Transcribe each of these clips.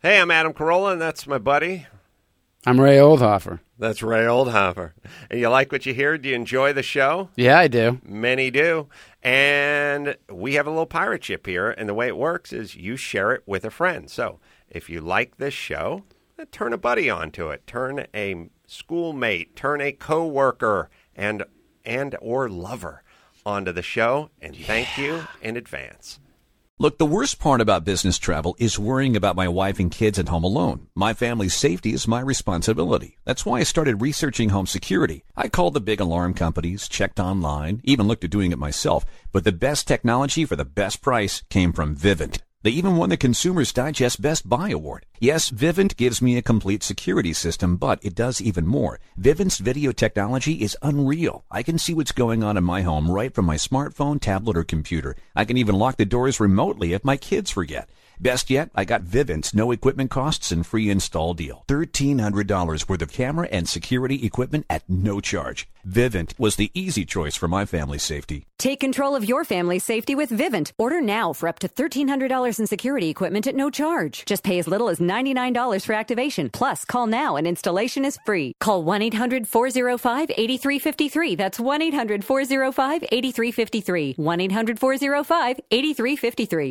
Hey, I'm Adam Carolla, and that's my buddy. I'm Ray Oldhofer. That's Ray Oldhofer. And you like what you hear? Do you enjoy the show? Yeah, I do. Many do. And we have a little pirate ship here, and the way it works is you share it with a friend. So if you like this show, turn a buddy onto it. Turn a schoolmate, turn a coworker and or lover onto the show, and thank you in advance. Look, the worst part about business travel is worrying about my wife and kids at home alone. My family's safety is my responsibility. That's why I started researching home security. I called the big alarm companies, checked online, even looked at doing it myself. But the best technology for the best price came from Vivint. They even won the Consumer's Digest Best Buy Award. Yes, Vivint gives me a complete security system, but it does even more. Vivint's video technology is unreal. I can see what's going on in my home right from my smartphone, tablet, or computer. I can even lock the doors remotely if my kids forget. Best yet, I got Vivint's no equipment costs and free install deal. $1,300 worth of camera and security equipment at no charge. Vivint was the easy choice for my family's safety. Take control of your family's safety with Vivint. Order now for up to $1,300 in security equipment at no charge. Just pay as little as $99 for activation. Plus, call now and installation is free. Call 1-800-405-8353. That's 1-800-405-8353. 1-800-405-8353.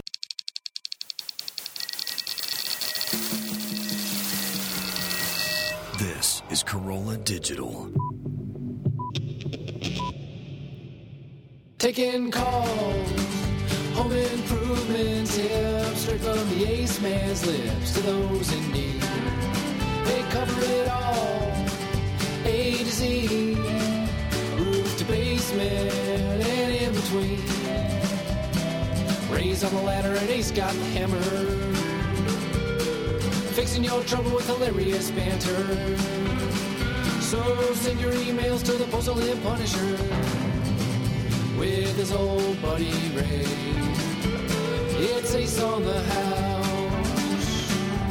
This is Carolla Digital. Taking calls, home improvement tips, straight from the Ace Man's lips to those in need. They cover it all, A to Z, roof to basement and in between. Ray's on the ladder and Ace got the hammer. Fixing your trouble with hilarious banter. So send your emails to the Postal Hip Punisher with his old buddy Ray. It's Ace on the House.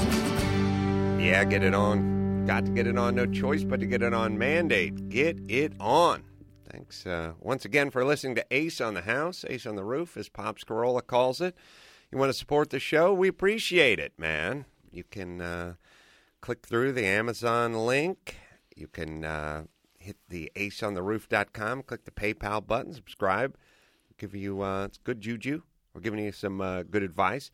Yeah, get it on. Got to get it on. No choice but to get it on. Mandate. Get it on. Thanks once again for listening to Ace on the House. Ace on the Roof, as Pops Carolla calls it. You want to support the show? We appreciate it, man. You can click through the Amazon link. You can hit the aceontheroof.com, click the PayPal button, subscribe. Give you it's good juju. We're giving you some good advice.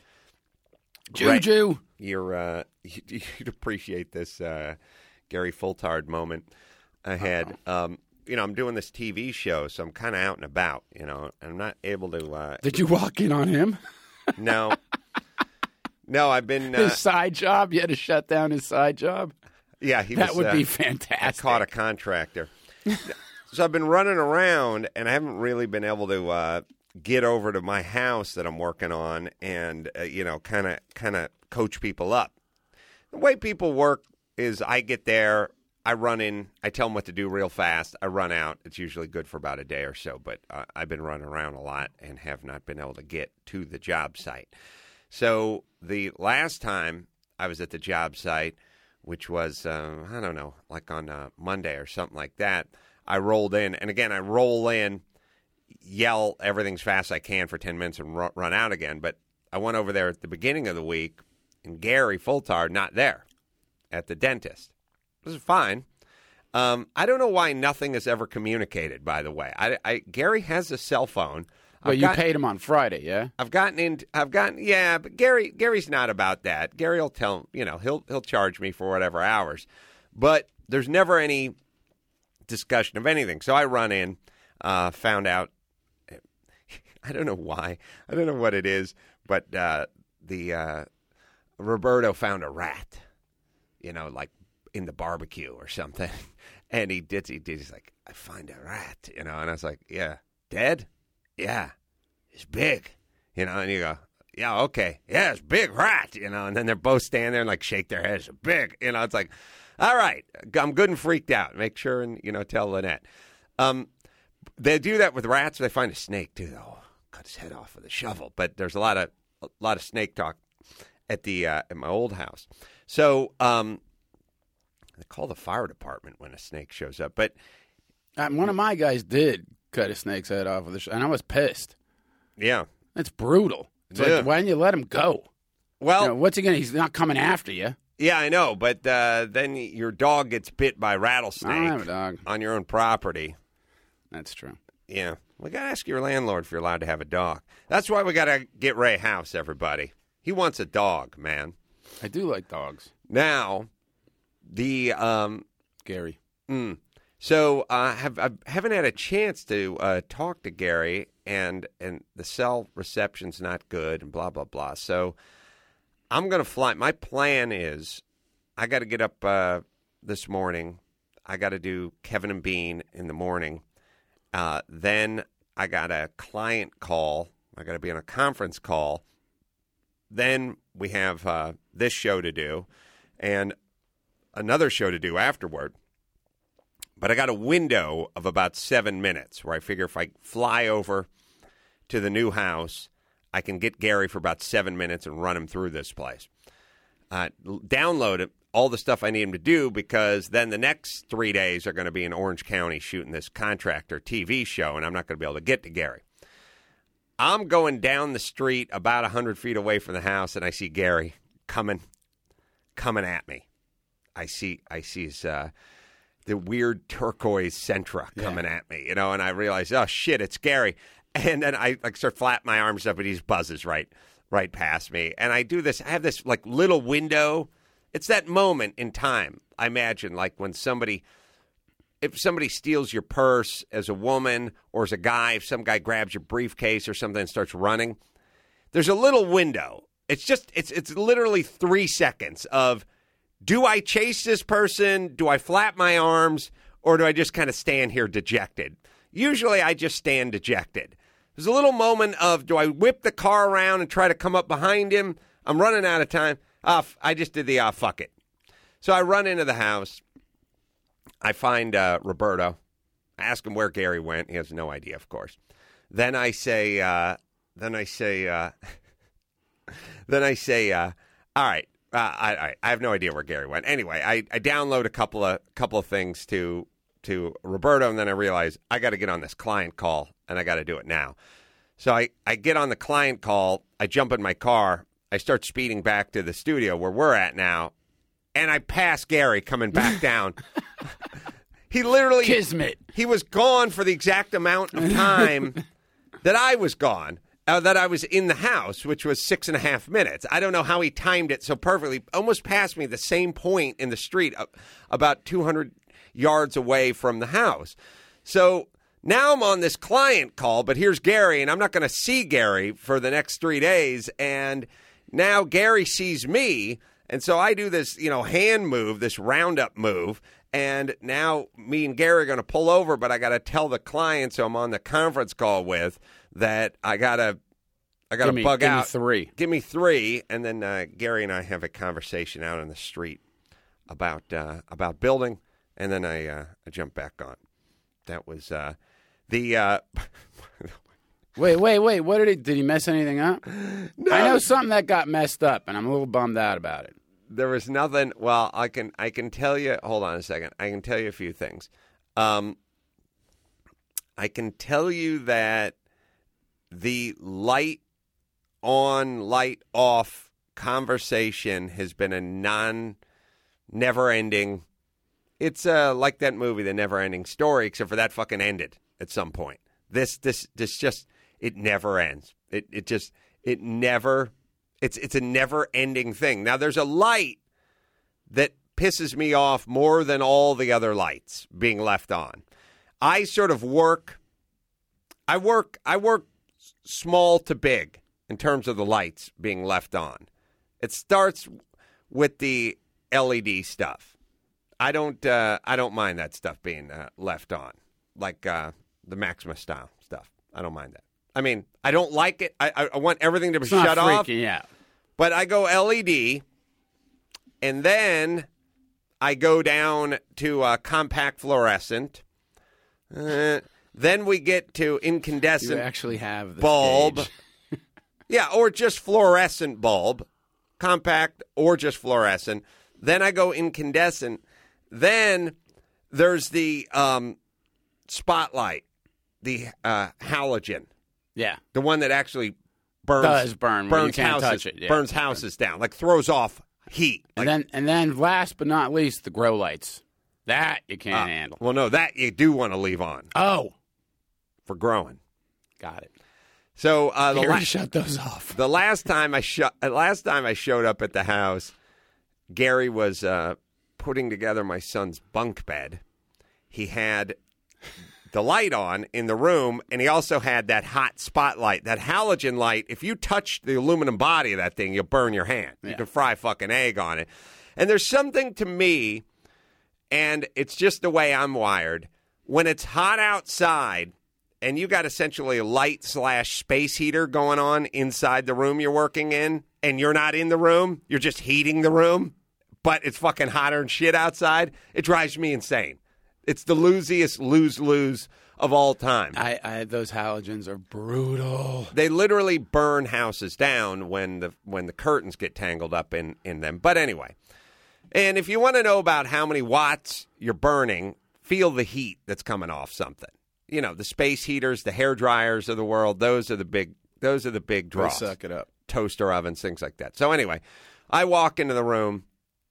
Juju. You'd appreciate this Gary Fultard moment ahead. I'm doing this TV show, so I'm kind of out and about. I'm not able to. Did you walk in on him? No. No, I've been... his side job? You had to shut down his side job? Yeah, that would be fantastic. I caught a contractor. So I've been running around, and I haven't really been able to get over to my house that I'm working on and, kind of coach people up. The way people work is I get there, I run in, I tell them what to do real fast, I run out. It's usually good for about a day or so, but I've been running around a lot and have not been able to get to the job site. So the last time I was at the job site, which was, like on Monday or something like that, I rolled in. And again, I roll in, yell everything's fast I can for 10 minutes and run out again. But I went over there at the beginning of the week, and Gary Fultard not there at the dentist. This is fine. I don't know why nothing is ever communicated, by the way. Gary has a cell phone. Well, you paid him on Friday, yeah? But Gary's not about that. Gary will tell, he'll charge me for whatever hours. But there's never any discussion of anything. So I run in, found out, I don't know why. I don't know what it is, but Roberto found a rat, like in the barbecue or something. And he's like, I find a rat, and I was like, yeah, dead? Yeah, it's big, and you go, yeah, okay, yeah, it's big rat, and then they're both stand there and like shake their heads, big, it's like, all right, I'm good and freaked out. Make sure and, tell Lynette. They do that with rats. They find a snake too. Oh, cut his head off with a shovel. But there's a lot of snake talk at my old house. So they call the fire department when a snake shows up. But one of my guys did cut a snake's head off with and I was pissed. Yeah. It's brutal. It's like, why didn't you let him go? Well, You know, what's he gonna? He's not coming after you. yeah, I know, but then your dog gets bit by a rattlesnake I don't have a dog. on your own property. That's true. Yeah, we got to ask your landlord if you're allowed to have a dog. That's why we got to get Ray a house, everybody. He wants a dog, man. I do like dogs, Now, the Gary. so I haven't had a chance to talk to Gary, and the cell reception's not good, and blah blah blah. So I'm gonna fly. My plan is I got to get up this morning. I got to do Kevin and Bean in the morning. Then I got a client call. I got to be on a conference call. Then we have this show to do and another show to do afterward. But I got a window of about 7 minutes where I figure if I fly over to the new house, I can get Gary for about 7 minutes and run him through this place. Download it. All the stuff I need him to do, because then the next 3 days are going to be in Orange County shooting this contractor TV show, and I'm not going to be able to get to Gary. I'm going down the street about 100 feet away from the house, and I see Gary coming at me. I see his the weird turquoise Sentra coming at me, and I realize, oh shit, it's Gary. And then I start flapping my arms up, and he just buzzes right past me. And I do this. I have this little window. It's that moment in time, I imagine, like when if somebody steals your purse as a woman or as a guy, if some guy grabs your briefcase or something and starts running, there's a little window. It's literally 3 seconds of, do I chase this person? Do I flap my arms? Or do I just kind of stand here dejected? Usually I just stand dejected. There's a little moment of, do I whip the car around and try to come up behind him? I'm running out of time. I just did the fuck it. So I run into the house. I find Roberto. I ask him where Gary went. He has no idea, of course. Then I say, all right. I have no idea where Gary went. Anyway, I download a couple of things to Roberto, and then I realize I got to get on this client call, and I got to do it now. So I get on the client call. I jump in my car. I start speeding back to the studio where we're at now, and I pass Gary coming back down. He literally Kismet. He was gone for the exact amount of time that I was gone. That I was in the house, which was 6.5 minutes. I don't know how he timed it so perfectly. Almost passed me the same point in the street, about 200 yards away from the house. So now I'm on this client call, but here's Gary, and I'm not going to see Gary for the next 3 days. And now Gary sees me, and so I do this, hand move, this roundup move. And now me and Gary are going to pull over, but I got to tell the clients who I'm on the conference call with that I gotta bug out. Give me three, and then Gary and I have a conversation out on the street about building, and then I jump back on. That was the. Wait! What did he mess anything up? No. I know something that got messed up, and I'm a little bummed out about it. There was nothing. Well, I can tell you. Hold on a second. I can tell you a few things. I can tell you that the light on, light off conversation has been a never ending. It's like that movie, The Never Ending Story, except for that fucking ended at some point. This just, it never ends. It's a never ending thing. Now there's a light that pisses me off more than all the other lights being left on. I sort of work small to big in terms of the lights being left on. It starts with the LED stuff. I don't mind that stuff being left on, like the Maxima style stuff. I don't mind that. I mean, I don't like it. I want everything to be shut off. Yeah. But I go LED, and then I go down to compact fluorescent. Then we get to incandescent. You actually have the bulb. stage. Yeah, or just fluorescent bulb, compact or just fluorescent. Then I go incandescent. Then there's the spotlight, the halogen. Yeah. The one that actually does burn when you burns can't houses, touch it. Yeah. burns houses down, like throws off heat. And then last but not least, the grow lights. That you can't handle. Well, no, that you do want to leave on Oh, for growing. got it. So Shut those off. the last time I showed up at the house, Gary was putting together my son's bunk bed. He had the light on in the room, and he also had that hot spotlight, that halogen light. If you touch the aluminum body of that thing, you'll burn your hand. You can fry a fucking egg on it. And there's something to me, and it's just the way I'm wired, when it's hot outside and you got essentially a light/space heater going on inside the room you're working in, and you're not in the room, you're just heating the room, but it's fucking hotter than shit outside, it drives me insane. It's the losiest lose-lose of all time. Those halogens are brutal. They literally burn houses down when the curtains get tangled up in them. But anyway, and if you want to know about how many watts you're burning, feel the heat that's coming off something. You know, the space heaters, the hair dryers of the world, those are the big draws. They suck it up. Toaster ovens, things like that. So anyway, I walk into the room,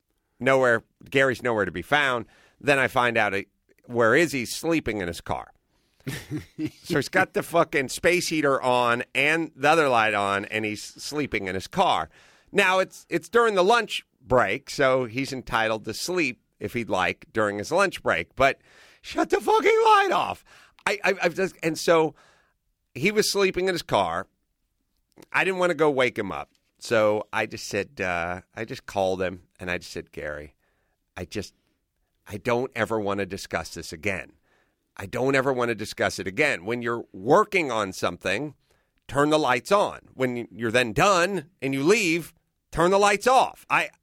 Gary's nowhere to be found. Then I find out where is he? Sleeping in his car. So he's got the fucking space heater on and the other light on, and he's sleeping in his car. Now, it's during the lunch break, so he's entitled to sleep if he'd like during his lunch break. But shut the fucking light off. And so he was sleeping in his car. I didn't want to go wake him up. So I just said, I just called him, and I just said, Gary, I don't ever want to discuss this again. I don't ever want to discuss it again. When you're working on something, turn the lights on. When you're then done and you leave, turn the lights off.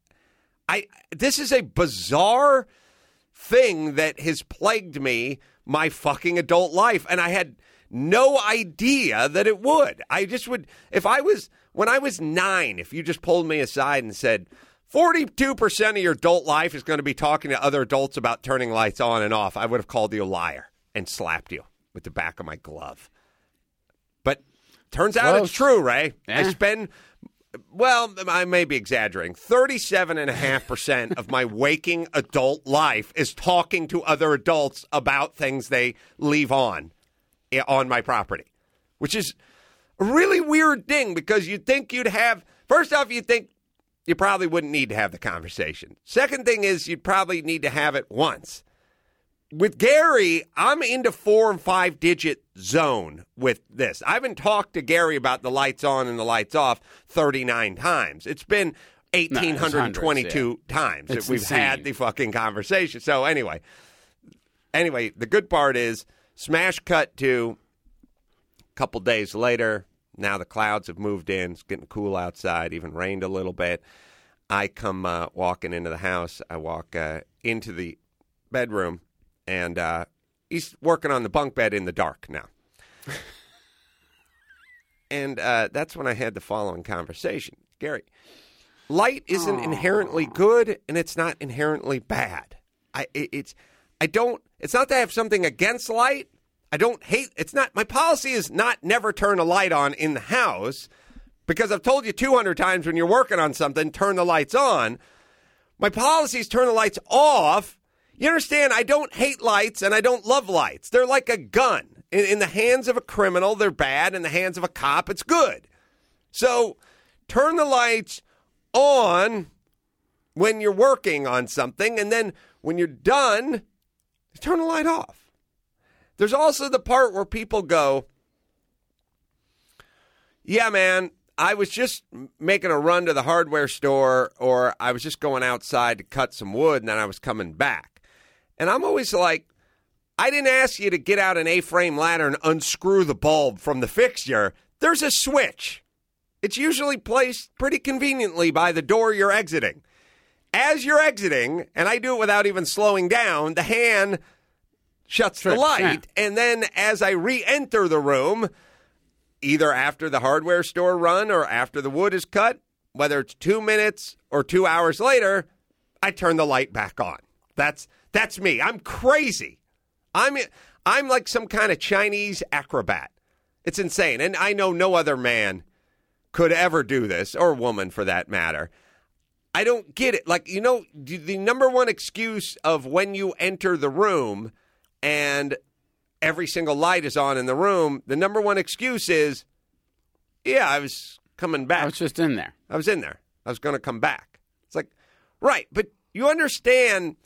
This is a bizarre thing that has plagued me my fucking adult life, and I had no idea that it would. I just would, when I was 9, if you just pulled me aside and said, 42% of your adult life is going to be talking to other adults about turning lights on and off, I would have called you a liar and slapped you with the back of my glove. But turns out it's true, Ray. Yeah. I may be exaggerating, 37.5% of my waking adult life is talking to other adults about things they leave on my property, which is a really weird thing because you'd think first off, you'd think you probably wouldn't need to have the conversation. Second thing is you'd probably need to have it once. With Gary, I'm into 4 and 5 digit zone with this. I haven't talked to Gary about the lights on and the lights off 39 times. It's been 1,822 times that we've had the fucking conversation. So anyway, the good part is smash cut to a couple days later. Now the clouds have moved in. It's getting cool outside, even rained a little bit. I come walking into the house. I walk into the bedroom, and he's working on the bunk bed in the dark now. And that's when I had the following conversation. Gary, light isn't inherently good, and it's not inherently bad. It's not that I have something against light. I don't hate, my policy is not never turn a light on in the house because I've told you 200 times when you're working on something, turn the lights on. My policy is turn the lights off. You understand? I don't hate lights and I don't love lights. They're like a gun. In the hands of a criminal, they're bad. In the hands of a cop, it's good. So turn the lights on when you're working on something, and then when you're done, turn the light off. There's also the part where people go, yeah, man, I was just making a run to the hardware store, or I was just going outside to cut some wood, and then I was coming back. And I'm always like, I didn't ask you to get out an A-frame ladder and unscrew the bulb from the fixture. There's a switch. It's usually placed pretty conveniently by the door you're exiting. As you're exiting, and I do it without even slowing down, the hand shuts the light, and then as I re-enter the room, either after the hardware store run or after the wood is cut, whether it's 2 minutes or 2 hours later, I turn the light back on. That's me. I'm crazy. I'm like some kind of Chinese acrobat. It's insane, and I know no other man could ever do this, or woman for that matter. I don't get it. Like, the number one excuse of when you enter the room and every single light is on in the room, the number one excuse is, yeah, I was coming back. I was just in there. I was in there. I was going to come back. It's like, right, but you understand,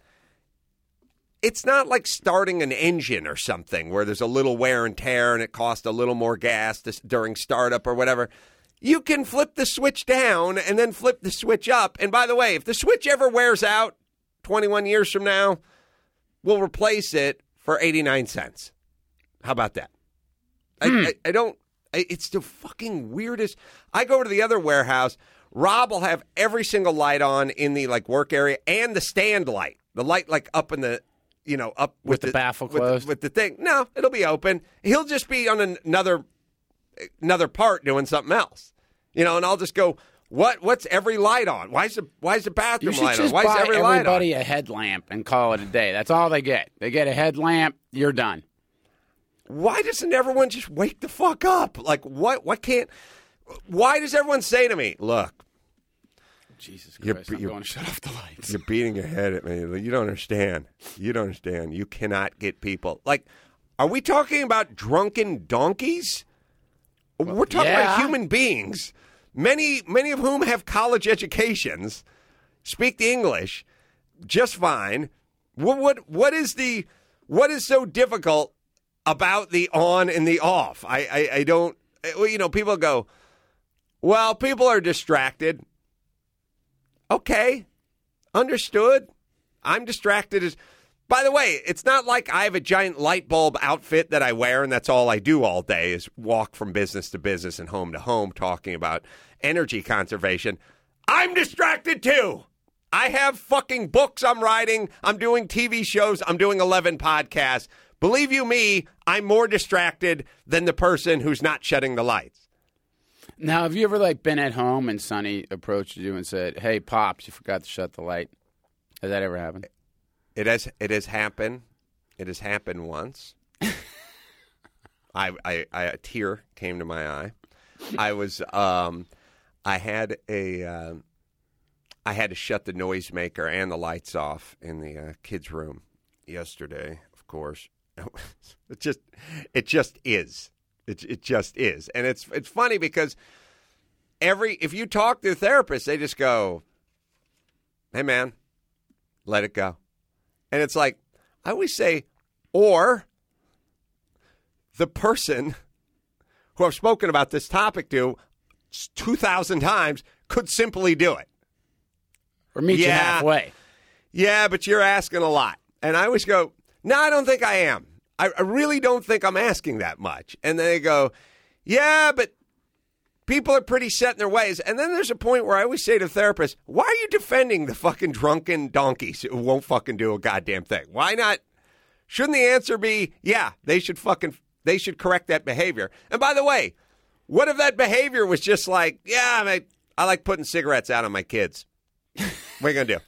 it's not like starting an engine or something where there's a little wear and tear and it costs a little more gas during startup or whatever. You can flip the switch down and then flip the switch up. And by the way, if the switch ever wears out 21 years from now, we'll replace it for 89 cents. How about that? I don't. It's the fucking weirdest. I go to the other warehouse. Rob will have every single light on in the work area and the stand light. The light up in the, up with the baffle closed. With the thing. No, it'll be open. He'll just be on another part doing something else, and I'll just go, what's every light on? Why is the bathroom light on? Why is every light on? Everybody a headlamp and call it a day. That's all they get. They get a headlamp. You're done. Why doesn't everyone just wake the fuck up? Like, what can't? Why does everyone say to me, look, Jesus Christ, I'm going to shut off the lights. You're beating your head at me. You don't understand. You don't understand. You cannot get people. Like, are we talking about drunken donkeys? We're talking about human beings, many of whom have college educations, speak the English just fine. What is so difficult about the on and the off? I don't. People go, well, people are distracted. Okay, understood. I'm distracted. By the way, it's not like I have a giant light bulb outfit that I wear and that's all I do all day is walk from business to business and home to home talking about energy conservation. I'm distracted too. I have fucking books I'm writing. I'm doing TV shows. I'm doing 11 podcasts. Believe you me, I'm more distracted than the person who's not shutting the lights. Now, have you ever been at home and Sonny approached you and said, "Hey, Pops, you forgot to shut the light"? Has that ever happened? It has happened. It has happened once. A tear came to my eye. I had to shut the noisemaker and the lights off in the kids' room yesterday. Of course, it just is. It just is, and it's funny because if you talk to a therapist, they just go, "Hey, man, let it go." And it's like, I always say, or the person who I've spoken about this topic to 2,000 times could simply do it. Or meet you halfway. Yeah, but you're asking a lot. And I always go, no, I don't think I am. I really don't think I'm asking that much. And then they go, yeah, but people are pretty set in their ways. And then there's a point where I always say to therapists, why are you defending the fucking drunken donkeys who won't fucking do a goddamn thing? Why not? Shouldn't the answer be, yeah, they should correct that behavior? And by the way, what if that behavior was just like, yeah, I like putting cigarettes out on my kids? What are you going to do?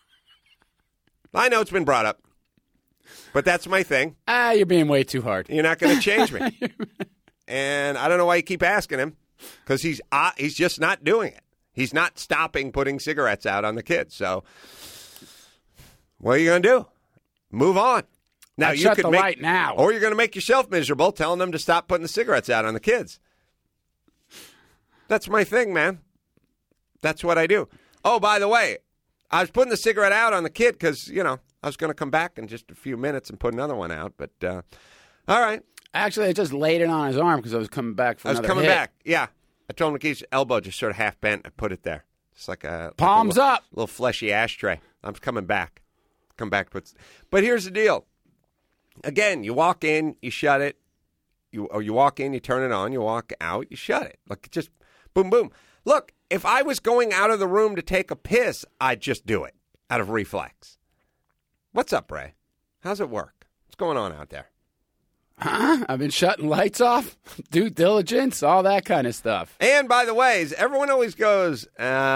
I know it's been brought up, but that's my thing. You're being way too hard. You're not going to change me. And I don't know why you keep asking him. Because he's just not doing it. He's not stopping putting cigarettes out on the kids. So what are you going to do? Move on. Now you shut could the light now. Or you're going to make yourself miserable telling them to stop putting the cigarettes out on the kids. That's my thing, man. That's what I do. Oh, by the way, I was putting the cigarette out on the kid because, I was going to come back in just a few minutes and put another one out. But all right. Actually, I just laid it on his arm because I was coming back for another hit. Back, yeah. I told him to keep his elbow just sort of half bent. I put it there. Just like a... Palms up. Little fleshy ashtray. I'm coming back. Come back. But here's the deal. Again, you walk in, you shut it. You walk in, you turn it on. You walk out, you shut it. Like, just boom, boom. Look, if I was going out of the room to take a piss, I'd just do it out of reflex. What's up, Ray? How's it work? What's going on out there? I've been shutting lights off, due diligence, all that kind of stuff. And by the way, everyone always goes,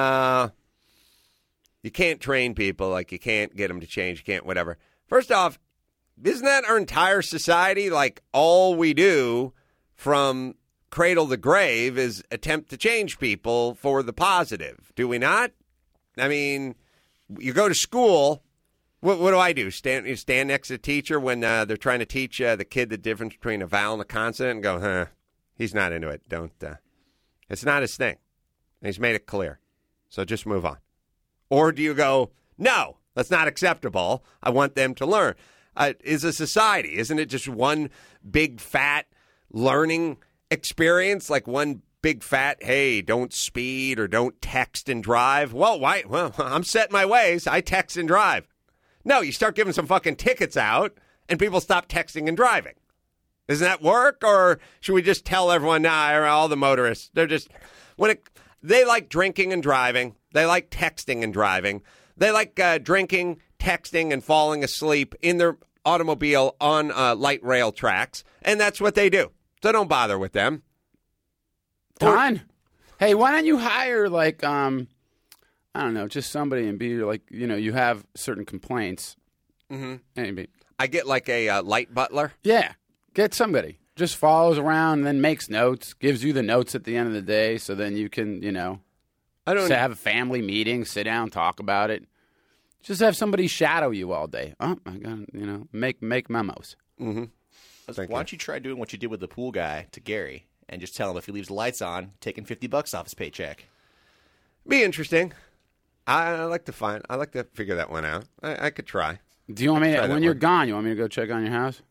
you can't train people, like you can't get them to change, you can't whatever. First off, isn't that our entire society? Like all we do from cradle the grave is attempt to change people for the positive. Do we not? I mean, you go to school. What do I do? You stand next to the teacher when they're trying to teach the kid the difference between a vowel and a consonant and go, he's not into it. Don't. It's not his thing. And he's made it clear. So just move on. Or do you go, no, that's not acceptable. I want them to learn. Is a society, isn't it just one big fat learning experience? Like one big fat, hey, don't speed or don't text and drive. Well, why? Well, I'm set in my ways. I text and drive. No, you start giving some fucking tickets out and people stop texting and driving. Doesn't that work? Or should we just tell everyone, all the motorists, they're just, they like drinking and driving. They like texting and driving. They like drinking, texting, and falling asleep in their automobile on light rail tracks. And that's what they do. So don't bother with them. Don, hey, why don't you hire, like, I don't know, just somebody and be like, you have certain complaints. Mm-hmm. Maybe. I get like a light butler. Yeah, get somebody. Just follows around and then makes notes, gives you the notes at the end of the day, so then you can, have a family meeting, sit down, talk about it. Just have somebody shadow you all day. Oh, I got, make memos. Mm-hmm. Why don't you try doing what you did with the pool guy to Gary and just tell him if he leaves the lights on, taking $50 off his paycheck? Be interesting. I like to figure that one out. I could try. Do you want me when you're gone? You want me to go check on your house?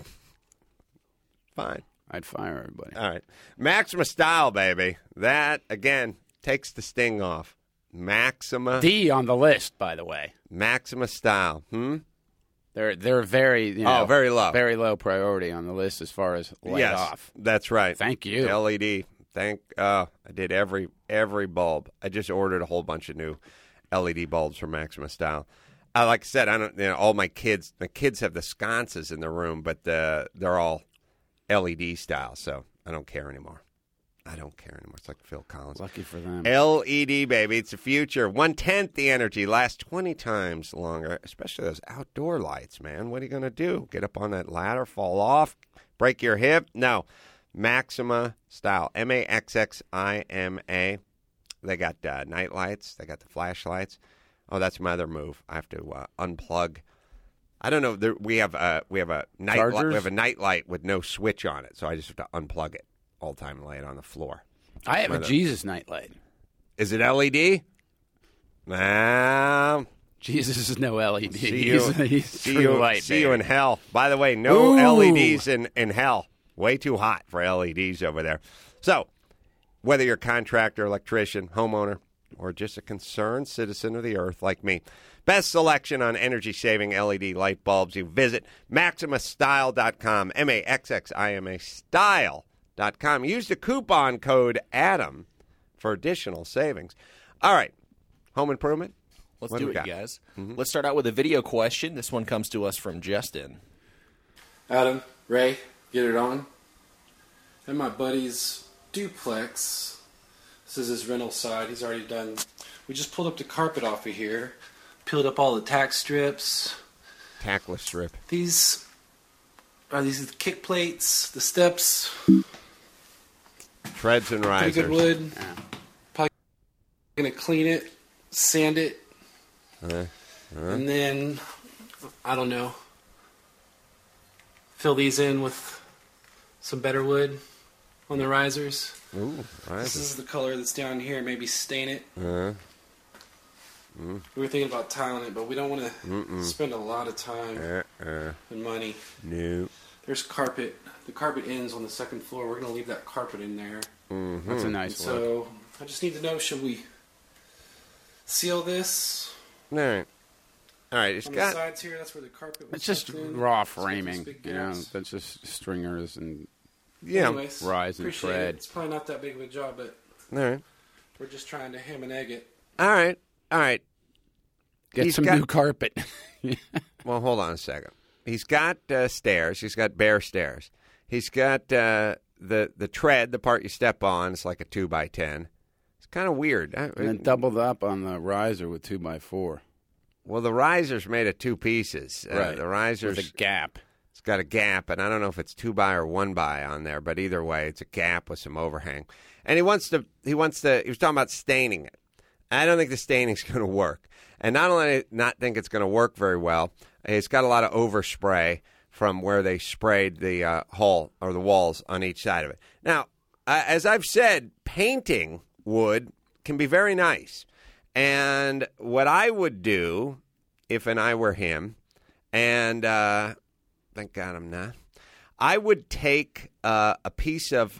Fine. I'd fire everybody. All right. Maxima Style, baby. That, again, takes the sting off. Maxima. D on the list, by the way. Maxima Style. They're very, very low. Very low priority on the list as far as light off. That's right. Thank you. LED. I did every bulb. I just ordered a whole bunch of new LED bulbs from Maxima Style. Like I said, I don't. All my kids have the sconces in the room, but they're all LED style, so I don't care anymore. It's like Phil Collins. Lucky for them. LED, baby. It's the future. 1/10 the energy. Lasts 20 times longer, especially those outdoor lights, man. What are you going to do? Get up on that ladder, fall off, break your hip? No. Maxima Style. MAXXIMA. They got night lights. They got the flashlights. Oh, that's my other move. I have to unplug. I don't know. We have a night light. We have a night light with no switch on it, so I just have to unplug it all the time and lay it on the floor. I have a Jesus night light. Is it LED? Nah. Jesus is no LED. See you in hell. By the way, no LEDs in hell. Way too hot for LEDs over there. So, whether you're a contractor, electrician, homeowner, or just a concerned citizen of the earth like me, best selection on energy-saving LED light bulbs. You visit MaximaStyle.com, MAXXIMA Style.com. Use the coupon code ADAM for additional savings. All right, home improvement. Let's do it, you guys. Mm-hmm. Let's start out with a video question. This one comes to us from Justin. Adam, Ray, get it on. And my buddy's duplex. This is his rental side. He's already done. We just pulled up the carpet off of here, peeled up all the tack strips. Tackless strip. These are the kick plates, the steps. Treads and risers. Pretty good wood. Yeah. Probably gonna clean it, sand it, and then I don't know. Fill these in with some better wood on the risers. Ooh, risers. This is the color that's down here. Maybe stain it. We were thinking about tiling it, but we don't want to spend a lot of time and money. No. There's carpet. The carpet ends on the second floor. We're going to leave that carpet in there. Mm-hmm. That's a nice look. So I just need to know, should we seal this? All right. It's on got the sides here. That's where the carpet was. It's just raw framing. That's just stringers and Anyways, rise and tread. It's probably not that big of a job, but all right. We're just trying to ham and egg it. All right. Get some new carpet. Well, hold on a second. He's got stairs. He's got bare stairs. He's got the tread, the part you step on. It's like a 2x10. It's kind of weird. And then doubled up on the riser with 2x4. Well, the riser's made of two pieces. Right. The riser's with a gap. It's got a gap, and I don't know if it's 2x or 1x on there, but either way, it's a gap with some overhang. And he was talking about staining it. I don't think the staining's going to work. And not only not think it's going to work very well, it's got a lot of overspray from where they sprayed the hull or the walls on each side of it. Now, as I've said, painting wood can be very nice. And what I would do, if I were him, and thank God I'm not, I would take a piece of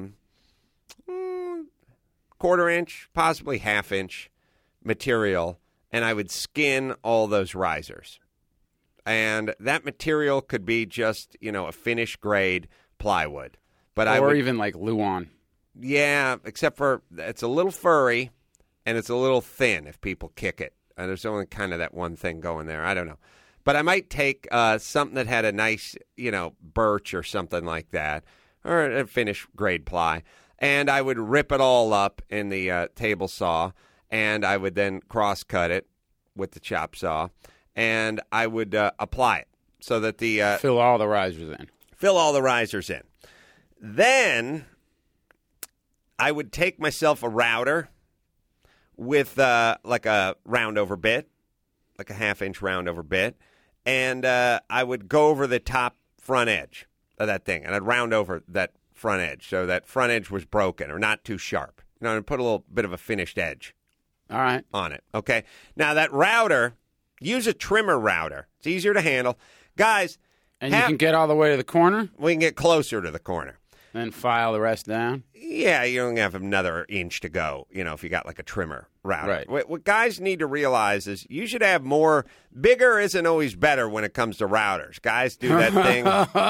1/4 inch, possibly 1/2 inch material, and I would skin all those risers. And that material could be just, a finish grade plywood. Or even like Luan. Yeah, except for it's a little furry and it's a little thin if people kick it. And there's only kind of that one thing going there. I don't know. But I might take something that had a nice, birch or something like that, or a finish grade ply, and I would rip it all up in the table saw, and I would then cross-cut it with the chop saw, and I would apply it so that the... fill all the risers in. Fill all the risers in. Then I would take myself a router with like a round-over bit, like a 1/2 inch round-over bit, and I would go over the top front edge of that thing, and I'd round over that front edge so that front edge was broken or not too sharp. And put a little bit of a finished edge on it. Okay? Now, that router, use a trimmer router. It's easier to handle. Guys... And you can get all the way to the corner? We can get closer to the corner. Then file the rest down? Yeah, you only have another inch to go, if you got like a trimmer router. Right. What guys need to realize is you should have more. Bigger isn't always better when it comes to routers. Guys do that thing.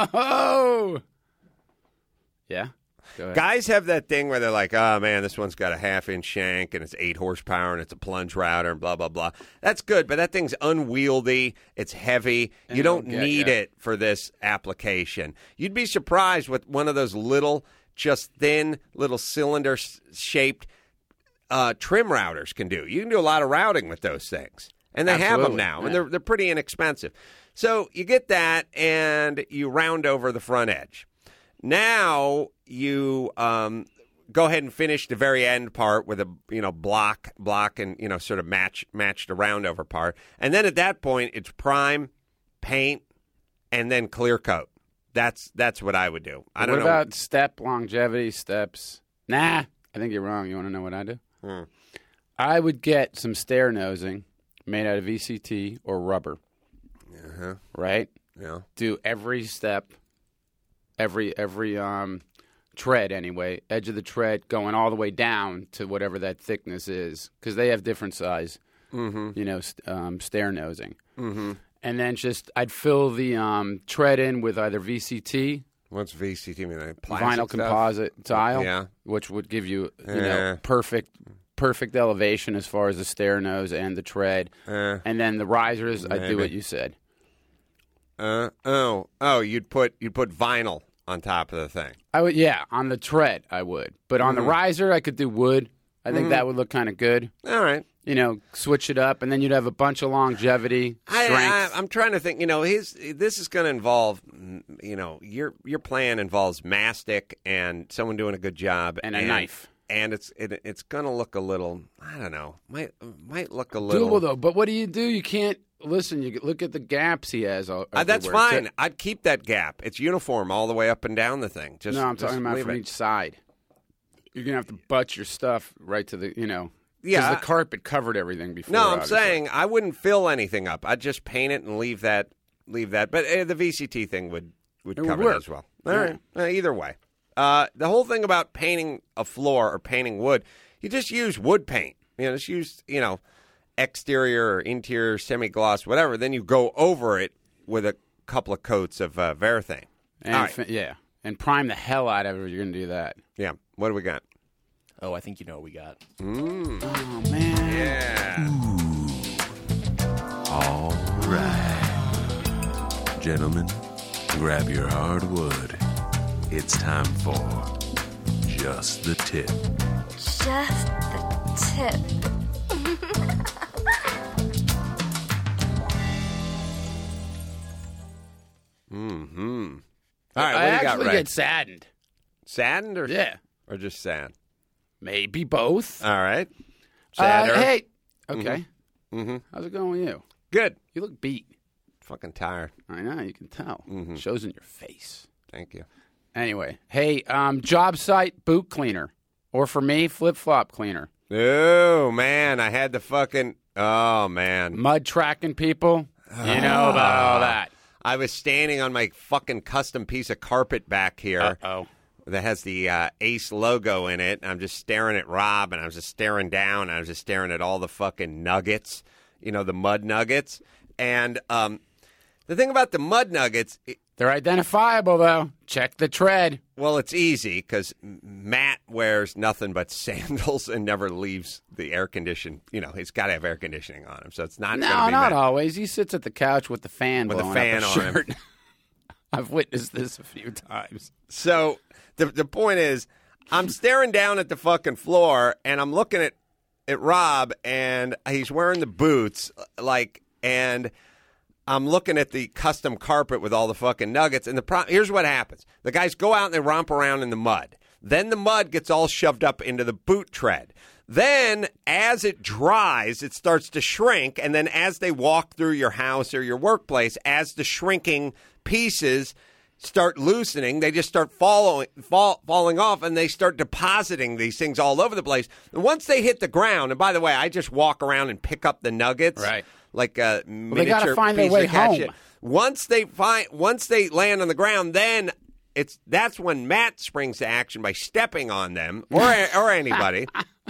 Yeah. Go ahead. Guys have that thing where they're like, oh, man, this one's got a 1/2 inch shank and it's 8 horsepower and it's a plunge router and blah, blah, blah. That's good, but that thing's unwieldy. It's heavy. You don't need it for this application. You'd be surprised what one of those little, just thin, little cylinder-shaped trim routers can do. You can do a lot of routing with those things. And they have them now, and they're pretty inexpensive. So you get that, and you round over the front edge. Now you go ahead and finish the very end part with a block and sort of match the round over part, and then at that point it's prime, paint, and then clear coat. That's what I would do. I don't know. What about step longevity steps? Nah, I think you're wrong. You want to know what I do? I would get some stair nosing made out of VCT or rubber. Right? Yeah. Do every step. Every tread anyway, edge of the tread going all the way down to whatever that thickness is, because they have different size, stair nosing. Mm-hmm. And then I'd fill the tread in with either VCT. What's VCT mean? Like vinyl composite tile, yeah, which would give you perfect elevation as far as the stair nose and the tread. And then the risers, I'd do what you said. You'd put vinyl on top of the thing. I would, on the tread I would, but on the riser I could do wood. I think that would look kind of good. All right, switch it up, and then you'd have a bunch of longevity, strength. I'm trying to think. This is going to involve, your plan involves mastic and someone doing a good job and a knife, and it's going to look a little. I don't know. Might look a little doable though. But what do? You can't. Listen, you look at the gaps he has. That's fine. I'd keep that gap. It's uniform all the way up and down the thing. I'm talking about from each side. You're going to have to butt your stuff right to the, because the carpet covered everything before. No, I'm saying I wouldn't fill anything up. I'd just paint it and leave that. But the VCT thing would cover it as well. All right. Either way. The whole thing about painting a floor or painting wood, you just use wood paint. Just use, exterior or interior, semi-gloss, whatever. Then you go over it with a couple of coats of Varathane. And prime the hell out of it if you're going to do that. Yeah. What do we got? Oh, I think you know what we got. Oh, man. Yeah. All right. Gentlemen, grab your hardwood. It's time for Just the Tip. Just the Tip. All right, I what do you got, actually Ray? get saddened. Saddened or Yeah. or just sad? Maybe both. All right. Sadder. Hey. Okay. How's it going with you? Good. You look beat. Fucking tired. I know, you can tell. Shows in your face. Thank you. Anyway, hey, job site boot cleaner. Or for me, flip-flop cleaner. Oh, man. I had the fucking... Oh, man. Mud tracking people. You know about all that. I was standing on my fucking custom piece of carpet back here. Uh-oh. That has the Ace logo in it. And I'm just staring at Rob, and I was just staring down. And I was just staring at all the fucking nuggets, the mud nuggets. And the thing about the mud nuggets... They're identifiable, though. Check the tread. Well, it's easy because Matt wears nothing but sandals and never leaves the air condition. He's got to have air conditioning on him, so it's not. No, gonna be not Matt. always. He sits at the couch with the fan With the blowing fan up on his shirt. I've witnessed this a few times. So the point is, I'm staring down at the fucking floor, and I'm looking at Rob, and he's wearing the boots, and I'm looking at the custom carpet with all the fucking nuggets, and here's what happens. The guys go out and they romp around in the mud. Then the mud gets all shoved up into the boot tread. Then, as it dries, it starts to shrink, and then as they walk through your house or your workplace, as the shrinking pieces start loosening, they just start falling off, and they start depositing these things all over the place. And once they hit the ground, and by the way, I just walk around and pick up the nuggets. Right. Like a miniature they gotta find their piece way of cat home. shit. Once they land on the ground, then that's when Matt springs to action by stepping on them or anybody.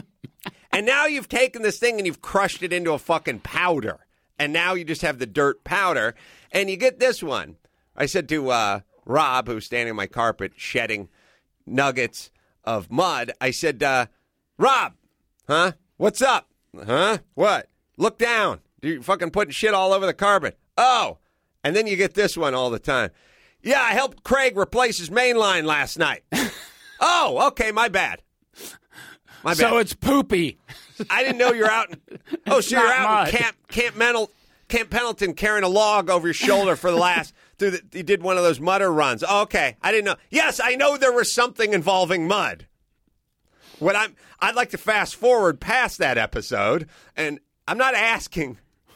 And now you've taken this thing and you've crushed it into a fucking powder, and now you just have the dirt powder, and you get this one. I said to Rob, who's standing on my carpet shedding nuggets of mud, I said, Rob, huh? What's up? Huh? What? Look down. You're fucking putting shit all over the carpet. Oh, and then you get this one all the time. Yeah, I helped Craig replace his main line last night. Oh, okay, my bad. My bad. So it's poopy. I didn't know you're out. So you're out in Camp Pendleton carrying a log over your shoulder for the last. You did one of those mudder runs. Oh, okay, I didn't know. Yes, I know there was something involving mud. I'd like to fast forward past that episode, and I'm not asking.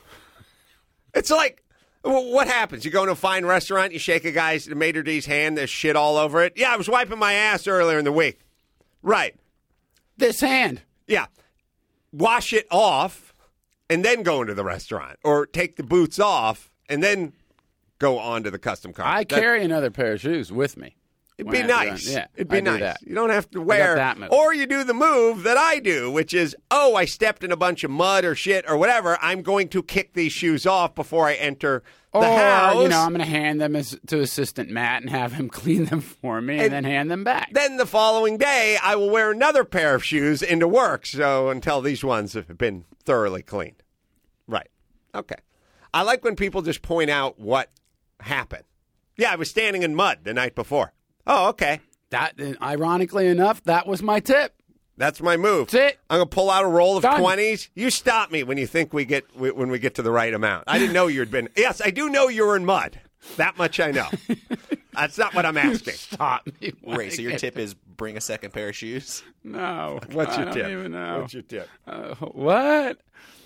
It's like, what happens? You go to a fine restaurant, you shake a guy's maitre d's hand, there's shit all over it. Yeah, I was wiping my ass earlier in the week. Right. This hand. Yeah. Wash it off and then go into the restaurant. Or take the boots off and then go on to the custom car. I carry another pair of shoes with me. It'd be nice. Yeah, It'd be nice. That. You don't have to wear. that move. Or you do the move that I do, which is, I stepped in a bunch of mud or shit or whatever. I'm going to kick these shoes off before I enter the house. I'm going to hand them to Assistant Matt and have him clean them for me and then hand them back. Then the following day, I will wear another pair of shoes into work. So until these ones have been thoroughly cleaned. Right. Okay. I like when people just point out what happened. Yeah, I was standing in mud the night before. Oh, okay. That, ironically enough, that was my tip. That's my move. That's it. I'm gonna pull out a roll of Done. 20s. You stop me when you think when we get to the right amount. I didn't know you'd been. Yes, I do know you were in mud. That much I know. That's not what I'm asking. Stop me. Ray, so your tip is bring a second pair of shoes? No. What's your I tip? don't even know. What's your tip? What?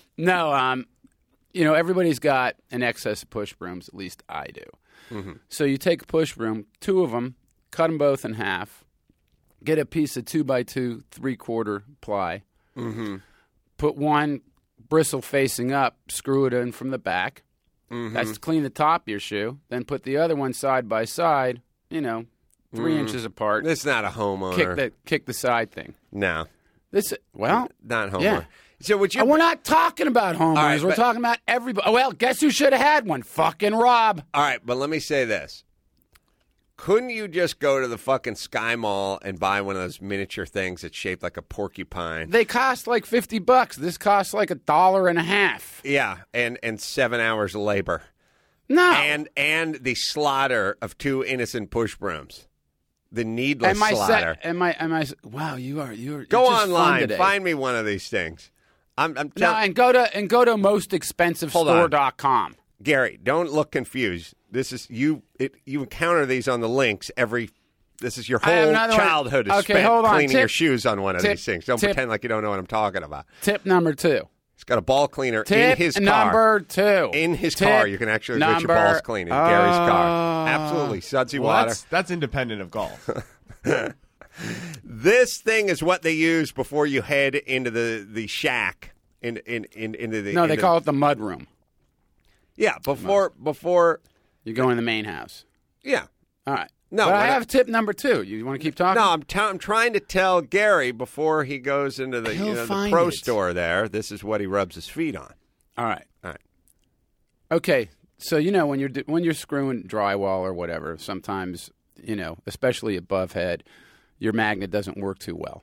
No. Everybody's got an excess of push brooms. At least I do. Mm-hmm. So you take a push broom, 2 of them. Cut them both in half. Get a piece of 2x2 3/4 ply. Mm-hmm. Put one bristle facing up. Screw it in from the back. Mm-hmm. That's to clean the top of your shoe. Then put the other one side by side. 3 inches apart. This is not a homeowner. Kick the side thing. No. Not homeowner. Yeah. So we're not talking about homeowners. Right, we're talking about everybody. Oh, well, guess who should have had one? Fucking Rob. All right, but let me say this. Couldn't you just go to the fucking Sky Mall and buy one of those miniature things that's shaped like a porcupine? They cost like $50. This costs like $1.50. Yeah, and 7 hours of labor. No. And the slaughter of 2 innocent push brooms. The needless slaughter. Wow, you're go just online, find me one of these things. And go to mostexpensivestore.com. Gary, don't look confused. This is you encounter these on the links every. This is your whole childhood is spent cleaning your shoes on one of these things. Don't pretend like you don't know what I'm talking about. Tip number 2. He's got a ball cleaner in his car. Number 2. In his car, you can actually get your balls cleaned in Gary's car. Absolutely. Sudsy water. That's independent of golf. This thing is what they use before you head into the shack. Into the. No, they call it the mud room. Yeah, before you go in the main house. Yeah. All right. No, but I have tip number 2. You want to keep talking? No, I'm trying to tell Gary before he goes into the pro store there. This is what he rubs his feet on. All right. Okay. So when you're screwing drywall or whatever, sometimes especially above head, your magnet doesn't work too well.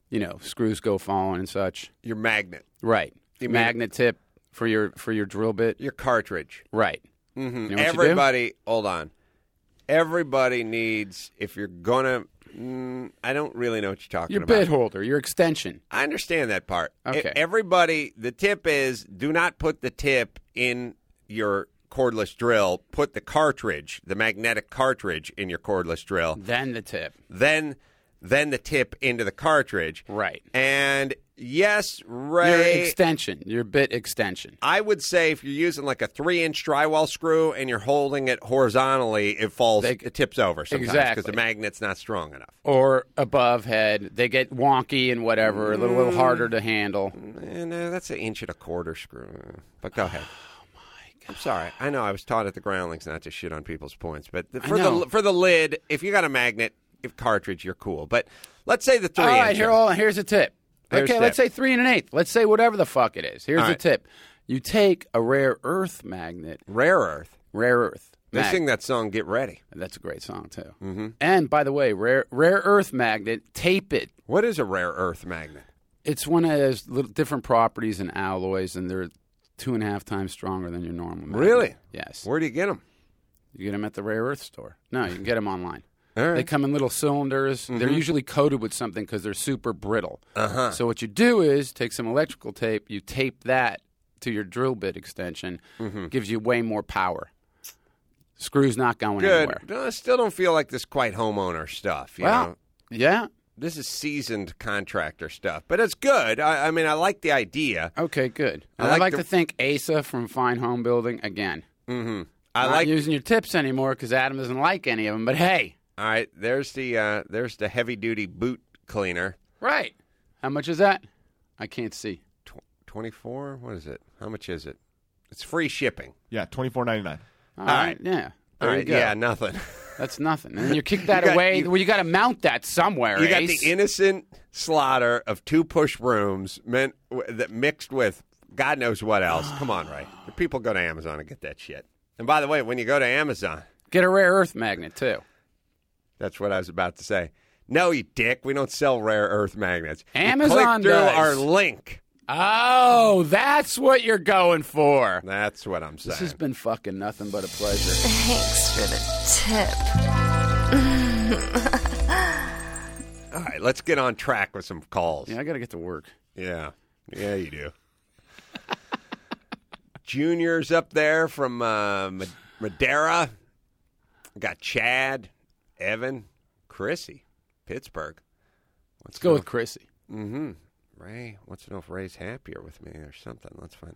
Screws go falling and such. Your magnet, right? Magnet tip for your drill bit. Your cartridge, right? Mm-hmm. Everybody, hold on. Everybody needs, if you're going to, I don't really know what you're talking about. Your bit holder, your extension. I understand that part. Okay. Everybody, the tip is, do not put the tip in your cordless drill. Put the cartridge, the magnetic cartridge in your cordless drill. Then the tip. Then the tip into the cartridge. Right. And yes, Ray. Your extension, your bit extension. I would say if you're using like a 3-inch drywall screw and you're holding it horizontally, it tips over sometimes because the magnet's not strong enough. Or above head, they get wonky and whatever, a little harder to handle. No, that's 1.25 inch screw. But go ahead. I'm sorry. I know I was taught at the Groundlings not to shit on people's points, but for the lid, if you got a magnet cartridge, you're cool. But let's say the 3-inch. All right, here's a tip. Let's say 3 1/8. Let's say whatever the fuck it is. Here's the tip. You take a rare earth magnet. Rare earth. They Sing that song, Get Ready. That's a great song, too. Mm-hmm. And, by the way, rare earth magnet, tape it. What is a rare earth magnet? It's one that has little different properties and alloys, and they're 2.5 times stronger than your normal magnet. Really? Yes. Where do you get them? You get them at the rare earth store. No, you can get them online. All right. They come in little cylinders. Mm-hmm. They're usually coated with something because they're super brittle. Uh-huh. So what you do is take some electrical tape, you tape that to your drill bit extension, gives you way more power. Screw's not going anywhere. No, I still don't feel like this quite homeowner stuff. You know? Yeah. This is seasoned contractor stuff, but it's good. I mean, I like the idea. Okay, good. I like to thank Asa from Fine Home Building again. Mm-hmm. I'm not using your tips anymore because Adam doesn't like any of them, but hey. All right, there's the heavy-duty boot cleaner. Right. How much is that? I can't see. 24? What is it? How much is it? It's free shipping. Yeah, $24.99. All right. Yeah. There you go. Yeah, nothing. That's nothing. And then you kick that away. You got to mount that somewhere. You got the innocent slaughter of 2 push brooms that mixed with God knows what else. Come on, Ray. People go to Amazon and get that shit. And by the way, when you go to Amazon, get a rare earth magnet too. That's what I was about to say. No, you dick. We don't sell rare earth magnets. Amazon click through does. our link. Oh, that's what you're going for. That's what I'm saying. This has been fucking nothing but a pleasure. Thanks for the tip. All right, let's get on track with some calls. Yeah, I got to get to work. Yeah, you do. Junior's up there from Madeira. Got Chad, Evan, Chrissy, Pittsburgh. Let's go with Chrissy. Mm-hmm. Ray wants to know if Ray's happier with me or something. Let's find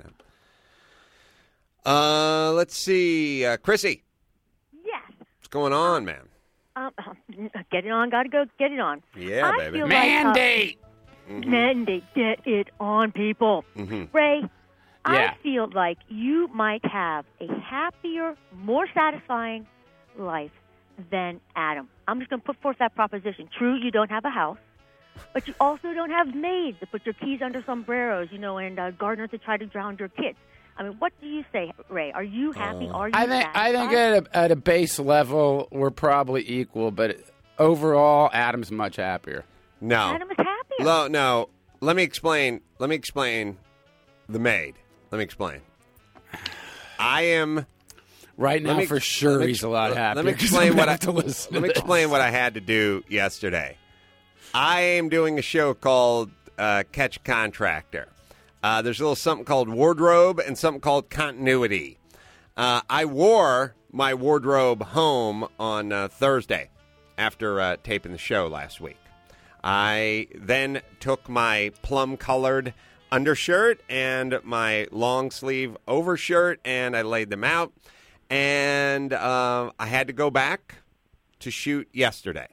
out. Let's see. Chrissy. Yes. What's going on, man? Get it on. Got to go get it on. Yeah, baby. Mandate. Mandate. Get it on, people. Mm-hmm. Ray, yeah. I feel like you might have a happier, more satisfying life than Adam. I'm just going to put forth that proposition. True, you don't have a house. But you also don't have maids to put your keys under sombreros, and gardeners to try to drown your kids. I mean, what do you say, Ray? Are you happy? Are you satisfied? I think at a base level, we're probably equal, but overall, Adam's much happier. No. Adam is happier. No. Let me explain the maid. Let me explain. I am... Right now, for sure, he's a lot happier. Let me explain what I had to do yesterday. I am doing a show called Catch a Contractor. There's a little something called wardrobe and something called continuity. I wore my wardrobe home on Thursday after taping the show last week. I then took my plum-colored undershirt and my long-sleeve overshirt, and I laid them out. And I had to go back to shoot yesterday.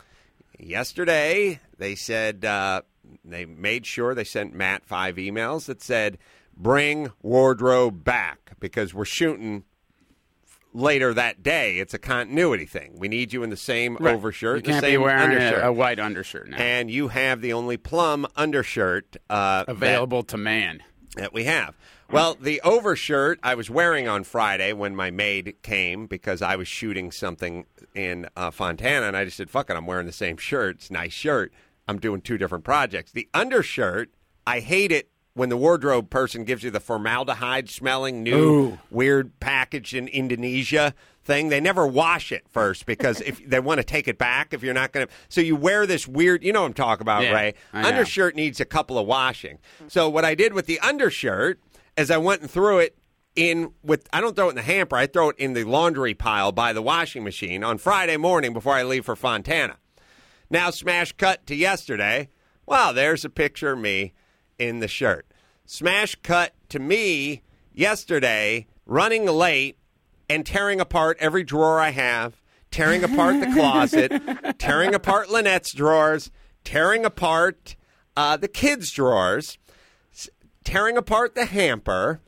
Yesterday, they said they made sure they sent Matt 5 emails that said, bring wardrobe back because we're shooting later that day. It's a continuity thing. We need you in the same overshirt, you can't the same be wearing undershirt. a white undershirt now. And you have the only plum undershirt available to man that we have. Well, the overshirt I was wearing on Friday when my maid came because I was shooting something in Fontana, and I just said, fuck it, I'm wearing the same shirt. It's a nice shirt. I'm doing 2 different projects. The undershirt, I hate it when the wardrobe person gives you the formaldehyde-smelling new weird packaged in Indonesia thing. They never wash it first because if they want to take it back if you're not going to. So you wear this weird, you know what I'm talking about, Ray? Undershirt needs a couple of washing. So what I did with the undershirt is I went and threw it in with, I don't throw it in the hamper, I throw it in the laundry pile by the washing machine on Friday morning before I leave for Fontana. Now smash cut to yesterday. Wow, there's a picture of me in the shirt. Smash cut to me yesterday running late and tearing apart every drawer I have, tearing apart the closet, tearing apart Lynette's drawers, tearing apart the kids' drawers, tearing apart the hamper,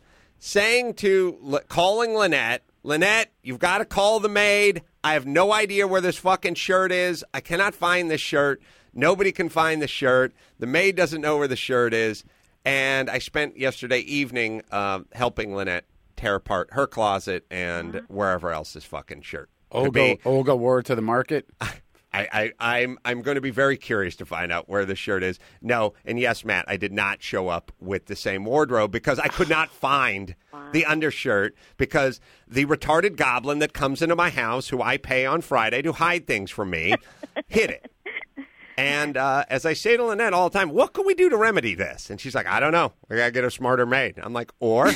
calling Lynette, Lynette, you've got to call the maid. I have no idea where this fucking shirt is. I cannot find this shirt. Nobody can find the shirt. The maid doesn't know where the shirt is. And I spent yesterday evening helping Lynette tear apart her closet and wherever else this fucking shirt could be. Olga wore it to the market? I'm going to be very curious to find out where the shirt is. No, and yes, Matt, I did not show up with the same wardrobe because I could not find the undershirt because the retarded goblin that comes into my house, who I pay on Friday to hide things from me, hid it. And as I say to Lynette all the time, what can we do to remedy this? And she's like, I don't know. We got to get a smarter maid. I'm like, or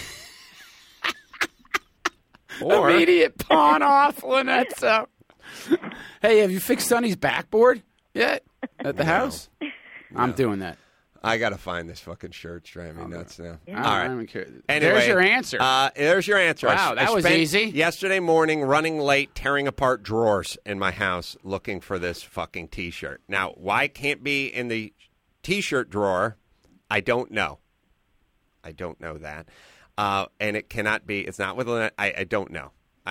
immediate pawn off, Lynette. So. Hey, have you fixed Sonny's backboard yet at the house? No. I'm doing that. I got to find this fucking shirt. It's driving me nuts now. Yeah. All right. I don't care. Anyway, there's your answer. There's your answer. Wow, that was easy. Yesterday morning, running late, tearing apart drawers in my house, looking for this fucking T-shirt. Now, why it can't be in the T-shirt drawer, I don't know. I don't know that. And it cannot be. It's not with Lynette. I don't know.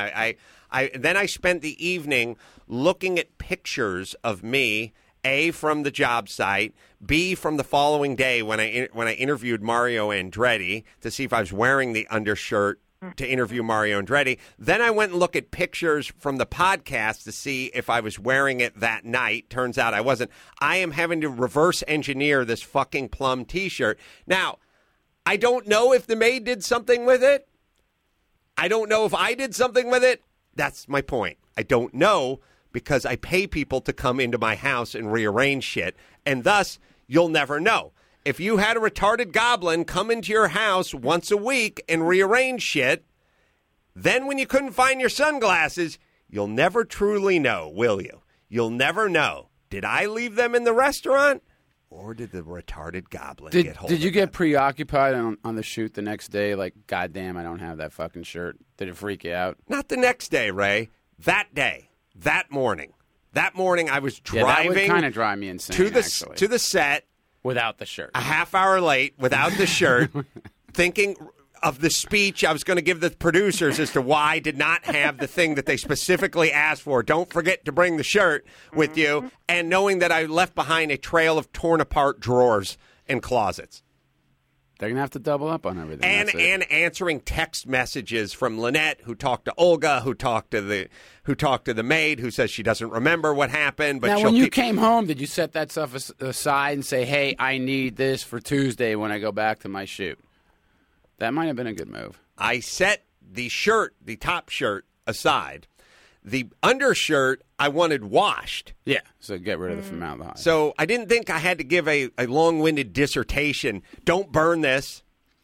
Then I spent the evening looking at pictures of me, A, from the job site, B, from the following day when I interviewed Mario Andretti to see if I was wearing the undershirt to interview Mario Andretti. Then I went and looked at pictures from the podcast to see if I was wearing it that night. Turns out I wasn't. I am having to reverse engineer this fucking plum T-shirt. Now, I don't know if the maid did something with it. I don't know if I did something with it. That's my point. I don't know because I pay people to come into my house and rearrange shit, and thus you'll never know. If you had a retarded goblin come into your house once a week and rearrange shit, then when you couldn't find your sunglasses, you'll never truly know, will you? You'll never know. Did I leave them in the restaurant? Or did the retarded goblin get hold of Did you them? get preoccupied on the shoot the next day? Like, goddamn, I don't have that fucking shirt. Did it freak you out? Not the next day, Ray. That day. That morning. That morning I was driving. That would kind of drive me insane, to the set. Without the shirt. A half hour late, without the shirt, thinking of the speech I was going to give the producers as to why I did not have the thing that they specifically asked for. Don't forget to bring the shirt with you. And knowing that I left behind a trail of torn apart drawers and closets. They're going to have to double up on everything. And answering text messages from Lynette, who talked to Olga, who talked to the maid, who says she doesn't remember what happened. But now, when you came home, did you set that stuff aside and say, hey, I need this for Tuesday when I go back to my shoot? That might have been a good move. I set the shirt, the top shirt, aside. The undershirt I wanted washed. Yeah, so get rid of the formaldehyde. So I didn't think I had to give a long-winded dissertation. Don't burn this.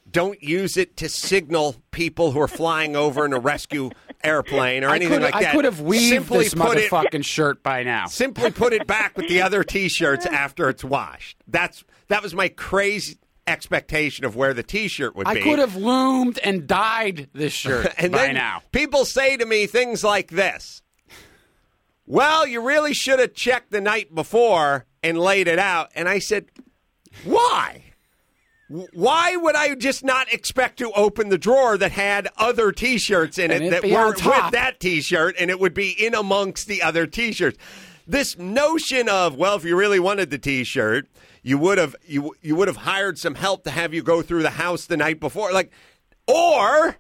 Don't use it to signal people who are flying over in a rescue airplane or anything like that. I could have weaved Simply this motherfucking shirt by now. Simply put it back with the other T-shirts after it's washed. That was my crazy expectation of where the T-shirt would be. I could have loomed and dyed this shirt and by then now. People say to me things like this. Well, you really should have checked the night before and laid it out. And I said, why? Why would I just not expect to open the drawer that had other T-shirts in it that were with that T-shirt, and it would be in amongst the other T-shirts? This notion of, well, if you really wanted the T-shirt, you would have hired some help to have you go through the house the night before, or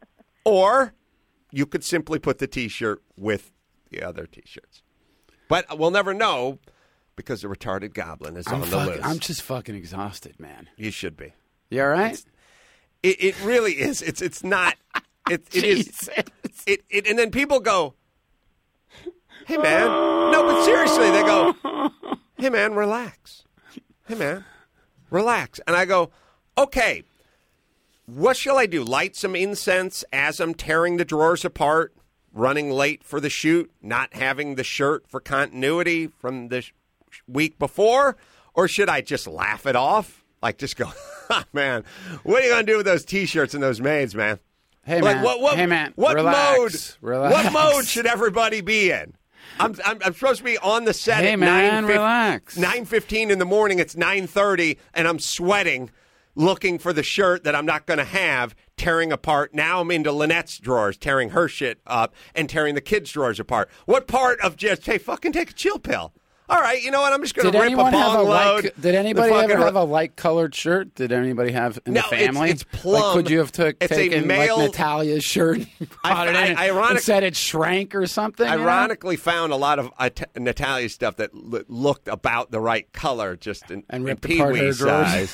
you could simply put the T-shirt with the other T-shirts. But we'll never know. Because the retarded goblin is on the loose. I'm just fucking exhausted, man. You should be. You all right? It really is. It's not. It is. It and then people go, "Hey man, no," but seriously, they go, "Hey man, relax. Hey man, relax." And I go, "Okay, what shall I do? Light some incense as I'm tearing the drawers apart, running late for the shoot, not having the shirt for continuity from the week before, or should I just laugh it off? Like, just go, man, what are you going to do with those T-shirts and those maids, man? Hey, man. What Relax. What mode should everybody be in? I'm supposed to be on the set at relax. 9:15 in the morning. It's 9:30, and I'm sweating, looking for the shirt that I'm not going to have, tearing apart. Now I'm into Lynette's drawers, tearing her shit up, and tearing the kids' drawers apart. What part of just, hey, fucking take a chill pill? All right, you know what? I'm just going to rip a bong load. Did anybody ever have a light-colored shirt? Did anybody have in the family? It's plum. Like, could you have taken male, like Natalia's shirt and said it shrank or something? Ironically, found a lot of Natalia's stuff that looked about the right color, just in pee-wee size.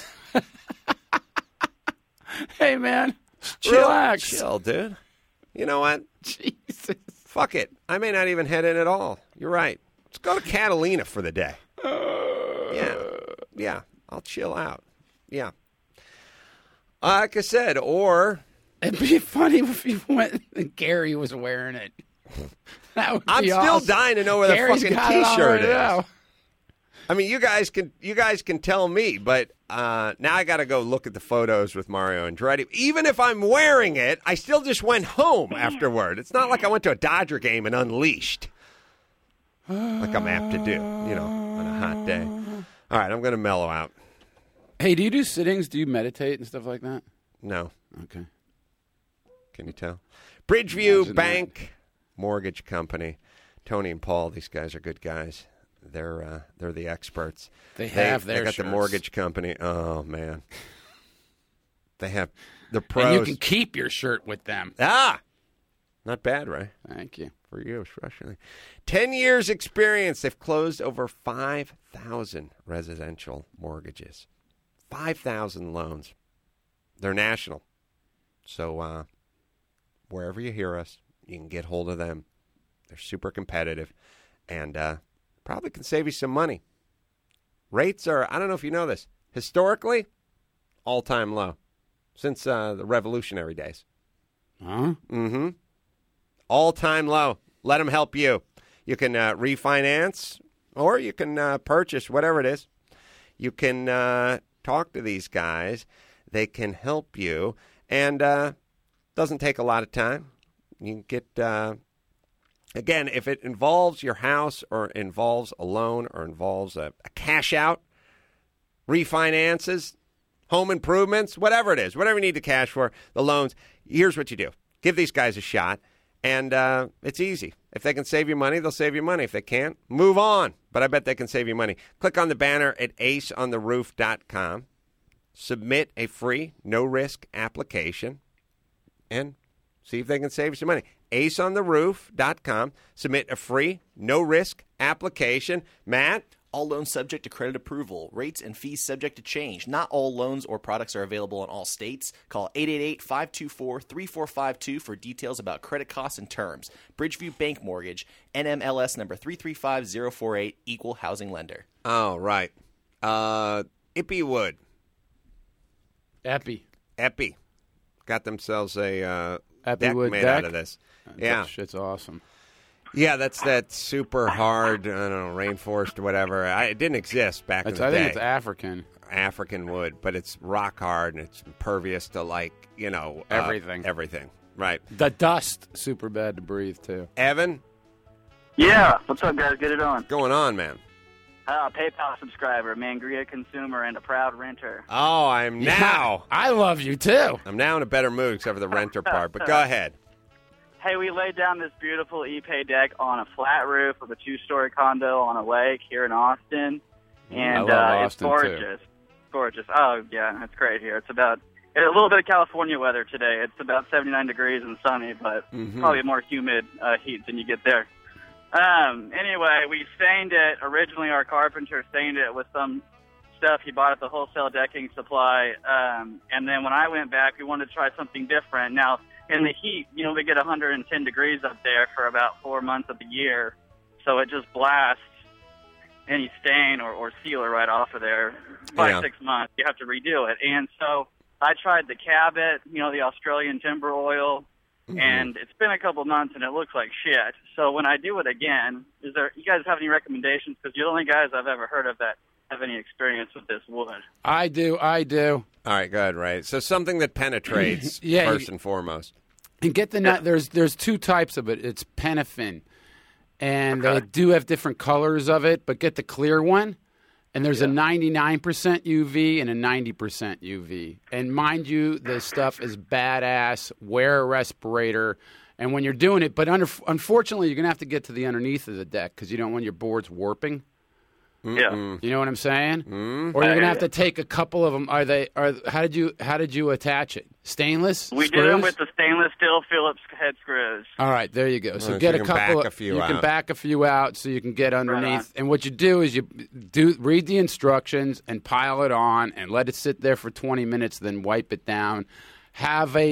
Hey, man, relax. Chill, dude. You know what? Jesus. Fuck it. I may not even head in at all. You're right. Let's go to Catalina for the day. Yeah, I'll chill out. Yeah. Like I said, or... It'd be funny if you went and Gary was wearing it. That would be I'm still awesome. dying to know where Gary's the fucking T-shirt is. now. I mean, you guys can tell me, but now I got to go look at the photos with Mario Andretti. Even if I'm wearing it, I still just went home afterward. It's not like I went to a Dodger game and unleashed. Like I'm apt to do, on a hot day. All right, I'm going to mellow out. Hey, do you do sittings? Do you meditate and stuff like that? No. Okay. Can you tell? Bridgeview Bank Mortgage Company. Tony and Paul, these guys are good guys. They're the experts. They got shirts. the mortgage company. Oh, man. They have the pros. And you can keep your shirt with them. Not bad, right? Thank you. For you, especially. 10 years experience. They've closed over 5,000 residential mortgages. 5,000 loans. They're national. So wherever you hear us, you can get hold of them. They're super competitive and probably can save you some money. Rates are, I don't know if you know this, historically, all-time low since the revolutionary days. Huh? Mm-hmm. All-time low. Let them help you. You can refinance or you can purchase, whatever it is. You can talk to these guys. They can help you. And doesn't take a lot of time. You can get, again, if it involves your house or involves a loan or involves a cash out, refinances, home improvements, whatever it is, whatever you need the cash for, the loans, here's what you do. Give these guys a shot. And it's easy. If they can save you money, they'll save you money. If they can't, move on. But I bet they can save you money. Click on the banner at aceontheroof.com. Submit a free, no-risk application. And see if they can save you some money. aceontheroof.com. Submit a free, no-risk application. Matt? All loans subject to credit approval. Rates and fees subject to change. Not all loans or products are available in all states. Call 888-524-3452 for details about credit costs and terms. Bridgeview Bank Mortgage, NMLS number 335048, Equal Housing Lender. Oh, right. Ippy Wood. Epi. Epi got themselves a Epi deck wood made deck? out of this. Yeah. That shit's awesome. Yeah, that's that super hard, I don't know, rainforest or whatever. It didn't exist back in the day. I think it's African wood, but it's rock hard and it's impervious to, like, everything. Everything, right. The dust, super bad to breathe, too. Evan? Yeah, what's up, guys? Get it on. What's going on, man? PayPal subscriber, Mangria consumer, and a proud renter. Oh, I'm now. I love you, too. I'm now in a better mood except for the renter part, but go ahead. Hey, we laid down this beautiful ePay deck on a flat roof of a 2-story condo on a lake here in Austin, and it's gorgeous. Too. Gorgeous. Oh, yeah, it's great here. It's a little bit of California weather today. It's about 79 degrees and sunny, but probably more humid heat than you get there. Anyway, we stained it. Originally, our carpenter stained it with some stuff he bought at the wholesale decking supply. And then when I went back, we wanted to try something different. Now, in the heat, we get 110 degrees up there for about 4 months of the year. So it just blasts any stain or sealer right off of there. By 6 months, you have to redo it. And so I tried the Cabot, the Australian timber oil. And it's been a couple months, and it looks like shit. So when I do it again, you guys have any recommendations? Because you're the only guys I've ever heard of that have any experience with this wood. I do. All right, go ahead, Ray. So something that penetrates first and foremost. And get the nut. There's two types of it. It's Penafin, and they do have different colors of it. But get the clear one. And there's a 99% UV and a 90% UV. And mind you, this stuff is badass. Wear a respirator. And when you're doing it, but unfortunately, you're going to have to get to the underneath of the deck because you don't want your boards warping. Yeah. You know what I'm saying? Or you're going to have to take a couple of them. How did you attach it? Stainless? We screws? did them with the stainless steel Phillips head screws. All right, there you go. So you get a can couple. back a few you out. can back a few out so you can get underneath. Right. And what you do is you read the instructions and pile it on and let it sit there for 20 minutes. Then wipe it down. Have a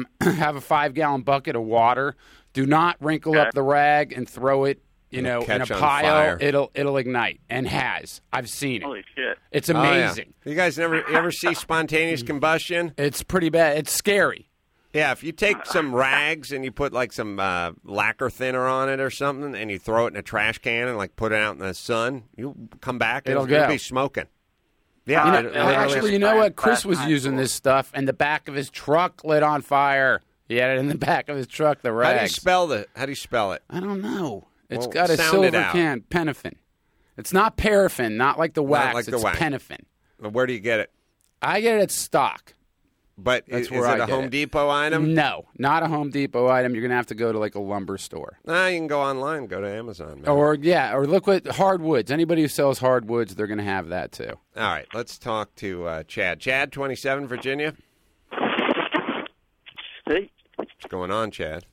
5-gallon bucket of water. Do not wrinkle up the rag and throw it. In a pile, it'll ignite, and has. I've seen it. Holy shit! It's amazing. You guys ever see spontaneous combustion? It's pretty bad. It's scary. Yeah, if you take some rags and you put like some lacquer thinner on it or something, and you throw it in a trash can and like put it out in the sun, you'll come back and it'll be smoking. Yeah, actually, you know what? Chris was using this stuff, and the back of his truck lit on fire. He had it in the back of his truck. The rags. How do you spell it? I don't know. It's got a silver can, Penafin. It's not paraffin, not like the wax. It's Penafin. Where do you get it? I get it at stock. But is it a Home Depot item? No, not a Home Depot item. You're going to have to go to like a lumber store. Nah, you can go online, go to Amazon. Man. Or look at hardwoods. Anybody who sells hardwoods, they're going to have that too. All right, let's talk to Chad. Chad, 27, Virginia. Hey. What's going on, Chad?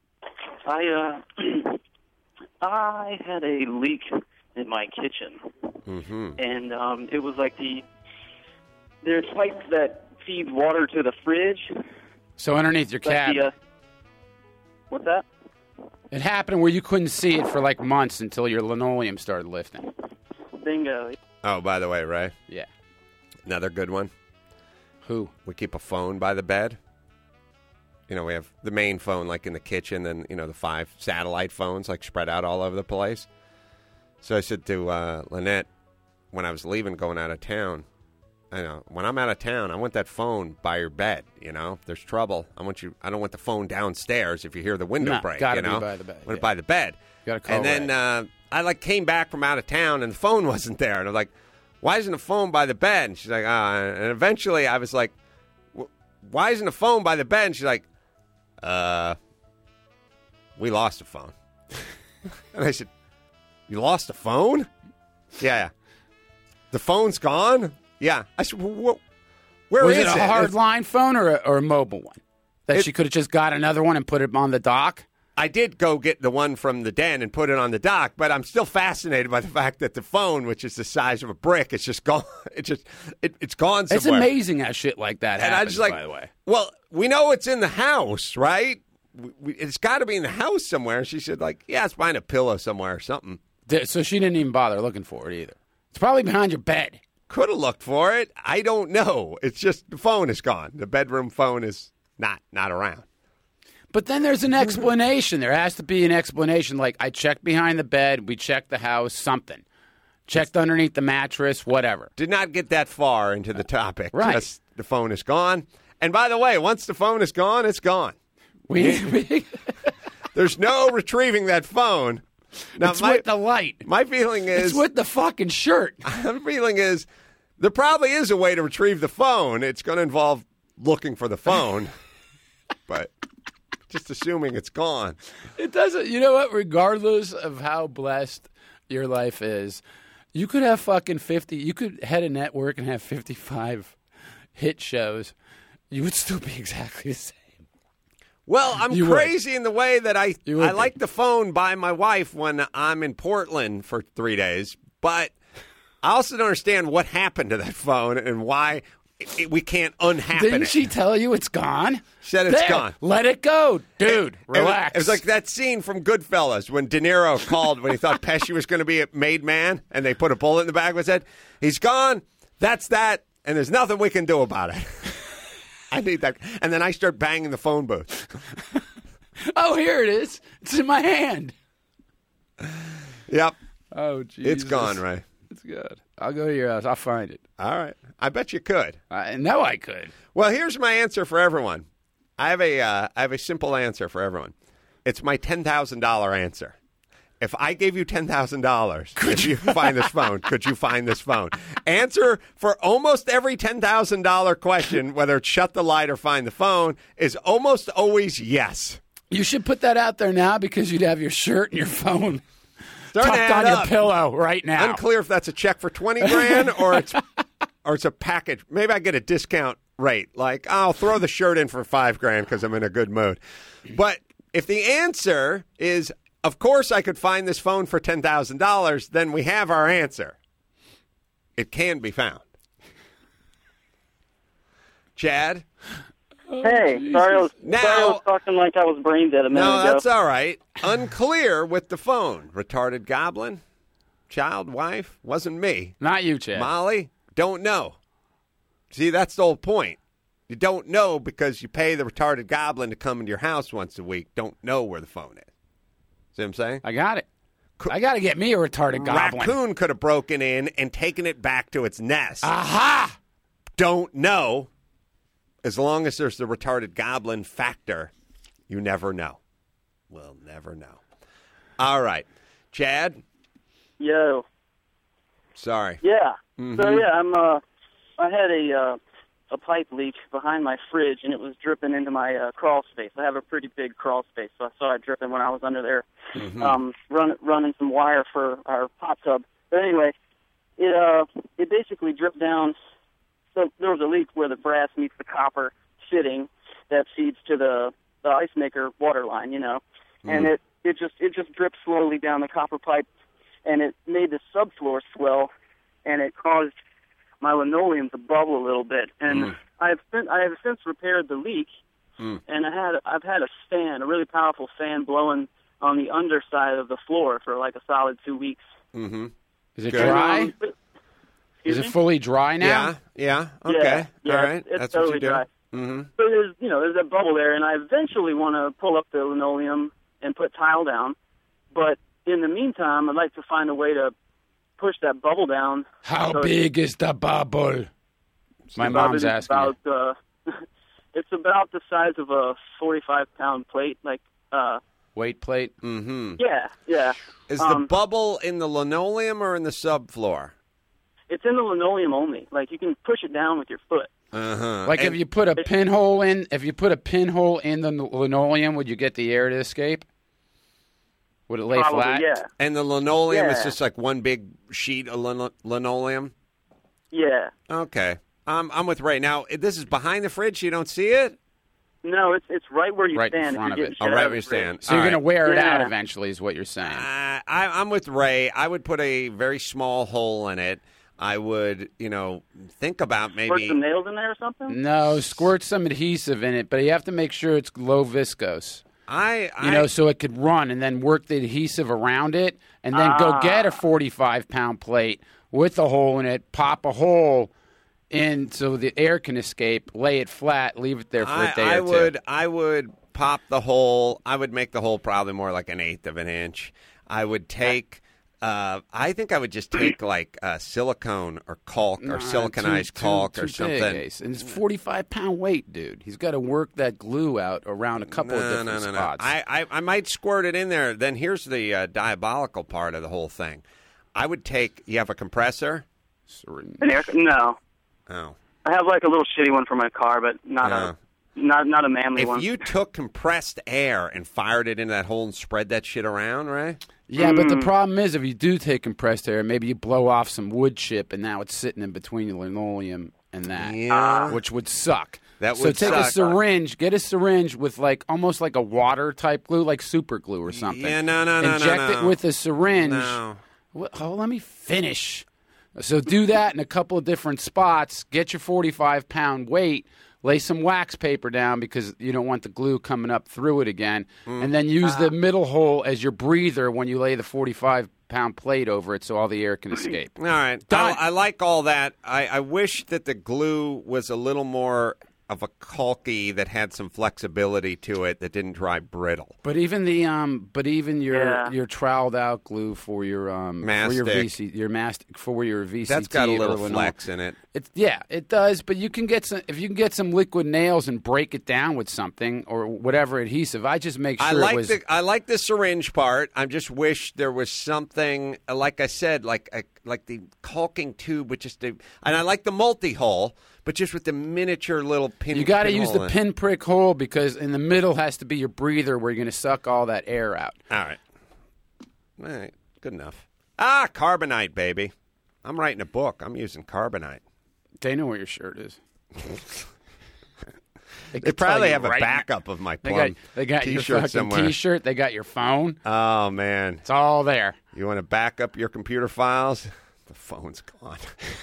I had a leak in my kitchen, and it was like there's pipes that feed water to the fridge. So underneath your cab. What's that? It happened where you couldn't see it for like months until your linoleum started lifting. Bingo. Oh, by the way, Ray. Yeah. Another good one. Who? We keep a phone by the bed. We have the main phone like in the kitchen and, the 5 satellite phones like spread out all over the place. So I said to Lynette when I was leaving, going out of town, when I'm out of town, I want that phone by your bed, If there's trouble, I don't want the phone downstairs if you hear the window break, gotta be by the bed. I want it by the bed. You gotta call and then I came back from out of town and the phone wasn't there. And I was like, why isn't the phone by the bed? And she's like, and eventually I was like, why isn't the phone by the bed? And she's like, we lost a phone. And I said, you lost a phone? Yeah. The phone's gone? Yeah. I said, where was is it? Was it a hard line phone or a mobile one? That she could have just got another one and put it on the dock? I did go get the one from the den and put it on the dock, but I'm still fascinated by the fact that the phone, which is the size of a brick, it's just gone. It's gone somewhere. It's amazing how shit like that happens, and I just by the way. Well, we know it's in the house, right? It's got to be in the house somewhere. And she said, it's behind a pillow somewhere or something. So she didn't even bother looking for it either. It's probably behind your bed. could have looked for it. I don't know. It's just the phone is gone. The bedroom phone is not around. But then there's an explanation. There has to be an explanation. Like, I checked behind the bed. We checked the house. Something. Checked underneath the mattress. Whatever. Did not get that far into the topic. Right. Just the phone is gone. And by the way, once the phone is gone, it's gone. There's no retrieving that phone. Now, it's with the light. My feeling is... It's with the fucking shirt. My feeling is there probably is a way to retrieve the phone. It's going to involve looking for the phone. But... just assuming it's gone. It doesn't. You know what? Regardless of how blessed your life is, you could have fucking 50. You could head a network and have 55 hit shows. You would still be exactly the same. Well, I'm crazy in the way that I like the phone by my wife when I'm in Portland for 3 days, but I also don't understand what happened to that phone and why we can't unhappen it. Didn't she tell you it's gone? Said it's gone. Let it go, dude. Relax. It was like that scene from Goodfellas when De Niro called when he thought Pesci was going to be a made man, and they put a bullet in the back of his head. He's gone. That's that, and there's nothing we can do about it. I need that. And then I start banging the phone booth. Oh, here it is. It's in my hand. Yep. Oh, Jesus. It's gone, Ray. It's good. I'll go to your house. I'll find it. All right. I bet you could. I know I could. Well, here's my answer for everyone. I have a simple answer for everyone. It's my $10,000 answer. If I gave you $10,000, could you find this phone? Could you find this phone? Answer for almost every $10,000 question, whether it's shut the light or find the phone, is almost always yes. You should put that out there now because you'd have your shirt and your phone tucked on your pillow right now. Unclear if that's a check for $20,000 or it's a package. Maybe I get a discount rate. Like, I'll throw the shirt in for $5,000 because I'm in a good mood. But if the answer is, of course I could find this phone for $10,000, then we have our answer. It can be found. Chad? Hey, sorry I was talking like I was brain dead a minute ago. No, that's all right. Unclear with the phone. Retarded goblin? Child, wife? Wasn't me. Not you, Chad. Molly? Don't know. See, that's the whole point. You don't know because you pay the retarded goblin to come into your house once a week. Don't know where the phone is. See what I'm saying? I got it. I got to get me a retarded goblin. Raccoon could have broken in and taken it back to its nest. Aha! Don't know. As long as there's the retarded goblin factor, you never know. We'll never know. All right. Chad? Yo. Sorry. Yeah. Mm-hmm. So, yeah, I had a pipe leak behind my fridge, and it was dripping into my crawl space. I have a pretty big crawl space, so I saw it dripping when I was under there running some wire for our hot tub. But anyway, it basically dripped down. So there was a leak where the brass meets the copper fitting that feeds to the ice maker water line, you know. And it just dripped slowly down the copper pipe, and it made the subfloor swell, and it caused my linoleum to bubble a little bit. And I have since repaired the leak, and I've had a really powerful fan blowing on the underside of the floor for like a solid 2 weeks. Mm-hmm. Is it dry? Is it fully dry now? Yeah. Okay. Yeah, all right. It's That's totally what you do. dry. Mm-hmm. So there's that bubble there, and I eventually want to pull up the linoleum and put tile down. But in the meantime, I'd like to find a way to push that bubble down. How big is the bubble? My mom's asking. It's about the size of a 45-pound plate, like weight plate. Mm-hmm. Yeah. Is the bubble in the linoleum or in the subfloor? It's in the linoleum only. Like, you can push it down with your foot. Uh-huh. Like, if you put a pinhole in the linoleum, would you get the air to escape? Would it lay Probably, flat? Yeah. And the linoleum is just like one big sheet of linoleum? Yeah. Okay. I'm with Ray. Now, this is behind the fridge? You don't see it? No, it's right where you right stand. in front of it. Oh, right where you stand. So you're going to wear it out eventually is what you're saying. I'm with Ray. I would put a very small hole in it. I would, think about maybe... Squirt some nails in there or something? No, squirt some adhesive in it, but you have to make sure it's low viscose. So it could run and then work the adhesive around it and then go get a 45-pound plate with a hole in it, pop a hole in so the air can escape, lay it flat, leave it there for a day or two. I would pop the hole. I would make the hole probably more like 1/8 of an inch. I would take. I think I would just take like silicone or caulk or siliconized caulk or something. Big, Ace. And it's 45-pound weight, dude. He's got to work that glue out around a couple of different spots. I might squirt it in there. Then here's the diabolical part of the whole thing. I would take. You have a compressor? No. Oh. I have like a little shitty one for my car, but not a manly one. If you took compressed air and fired it into that hole and spread that shit around, right? Yeah, but the problem is if you do take compressed air, maybe you blow off some wood chip, and now it's sitting in between the linoleum and that, which would suck. That would so take suck. a syringe, get a syringe with like almost like a water type glue, like super glue or something. Yeah, no. Inject it with a syringe. No. Let me finish. So do that in a couple of different spots. Get your 45-pound weight. Lay some wax paper down because you don't want the glue coming up through it again. And then use the middle hole as your breather when you lay the 45-pound plate over it so all the air can escape. All right. I like all that. I wish that the glue was a little more of a caulky that had some flexibility to it that didn't dry brittle. But even the your troweled out glue for your for your VCT that's got a little flex in it. It does. But you can get if you can get some liquid nails and break it down with something or whatever adhesive. I just make sure I like the syringe part. I just wish there was something like I said, like the caulking tube, and I like the multi-hole. But just with the miniature little pin. You got to use the pinprick hole because in the middle has to be your breather where you're going to suck all that air out. All right. Good enough. Carbonite, baby. I'm writing a book. I'm using carbonite. They know where your shirt is. They probably have a backup of my plum they got T-shirt your fucking somewhere. T-shirt. They got your phone. Oh, man. It's all there. You want to back up your computer files? The phone's gone.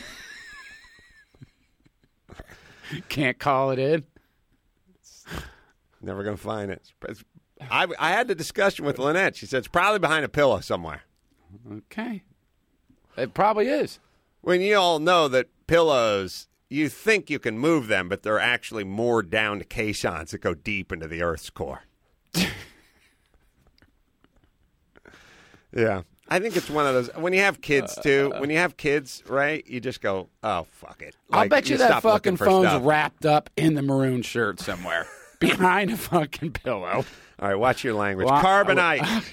Can't call it in. Never going to find it. I had the discussion with Lynette. She said it's probably behind a pillow somewhere. Okay. It probably is. When you all know that pillows, you think you can move them, but they're actually moored down to caissons that go deep into the Earth's core. Yeah. I think it's one of those. When you have kids, too, right, you just go, oh, fuck it. I'll bet you that fucking phone's wrapped up in the maroon shirt somewhere behind a fucking pillow. All right, watch your language. Carbonite.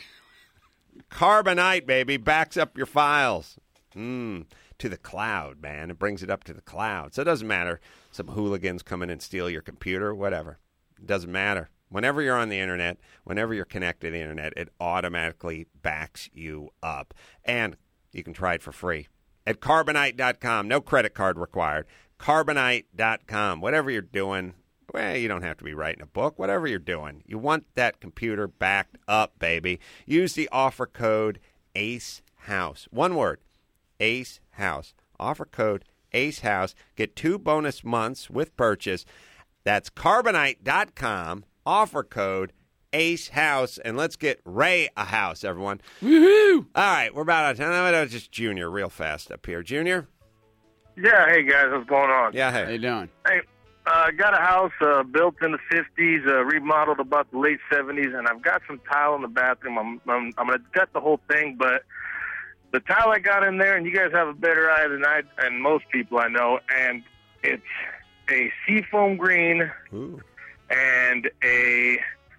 Carbonite, baby, backs up your files. To the cloud, man. It brings it up to the cloud. So it doesn't matter. Some hooligans come in and steal your computer, whatever. It doesn't matter. Whenever you're on the internet, whenever you're connected to the internet, it automatically backs you up. And you can try it for free at Carbonite.com. No credit card required. Carbonite.com. Whatever you're doing, you don't have to be writing a book. Whatever you're doing, you want that computer backed up, baby. Use the offer code ACEHOUSE. One word, ACEHOUSE. Offer code ACEHOUSE. Get 2 bonus months with purchase. That's Carbonite.com. Offer code ACEHOUSE, and let's get Ray a house, everyone. Woohoo! All right, we're about out of time. No, just Junior real fast up here. Junior? Yeah, hey, guys, what's going on? Yeah, hey. How you doing? Hey, I got a house built in the 50s, remodeled about the late 70s, and I've got some tile in the bathroom. I'm going to gut the whole thing, but the tile I got in there, and you guys have a better eye than I and most people I know, and it's a seafoam green. Ooh. And a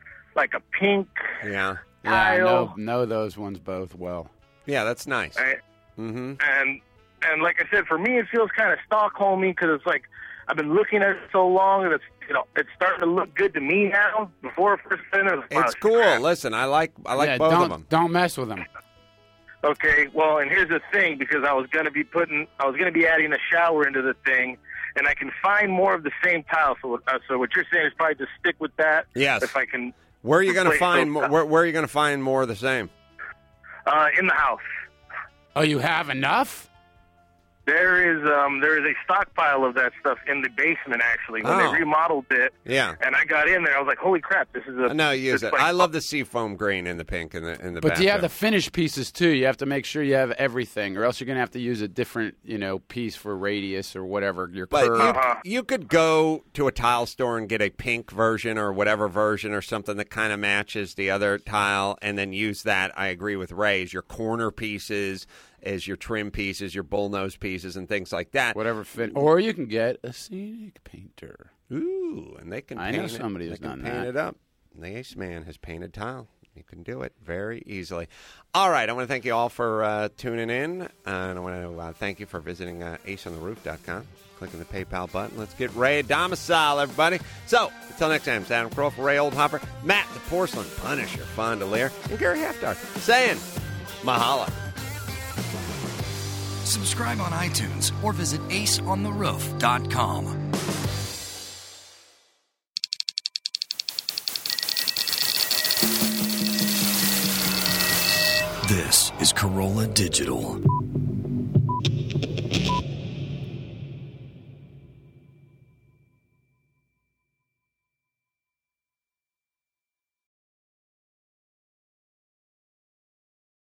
pink tile. I know those ones both well. Yeah, that's nice. And like I said, for me, it feels kind of Stockholmy because it's like I've been looking at it so long, and it's starting to look good to me now. Before first it's cool. Listen, I like both of them. Don't mess with them. Okay, well, and here's the thing, because I was going to be adding a shower into the thing. And I can find more of the same tile. So what you're saying is probably just stick with that. Yes. If I can. Where are you going to find more? Where are you going to find more of the same? In the house. Oh, you have enough? There is a stockpile of that stuff in the basement, actually. When they remodeled it, and I got in there, I was like, holy crap, this is a... No, use it. I love the seafoam green in the pink in the But bathroom. you have the finished pieces, too. You have to make sure you have everything, or else you're going to have to use a different, piece for radius or whatever, your curve. But you could go to a tile store and get a pink version or whatever version or something that kind of matches the other tile, and then use that, I agree with Ray, as your corner pieces, as your trim pieces, your bullnose pieces, and things like that. Whatever fit. Or you can get a scenic painter. Ooh, and they can I paint know somebody it. who's They can done paint that. it up. The Ace Man has painted tile. You can do it very easily. All right, I want to thank you all for tuning in, and I want to thank you for visiting aceontheroof.com, clicking the PayPal button. Let's get Ray a domicile, everybody. So, until next time, it's Adam Carolla, Ray Oldhopper, Matt the Porcelain Punisher, Fondelier, and Gary Haftar saying Mahala. Subscribe on iTunes or visit aceontheroof.com. This is Corolla Digital.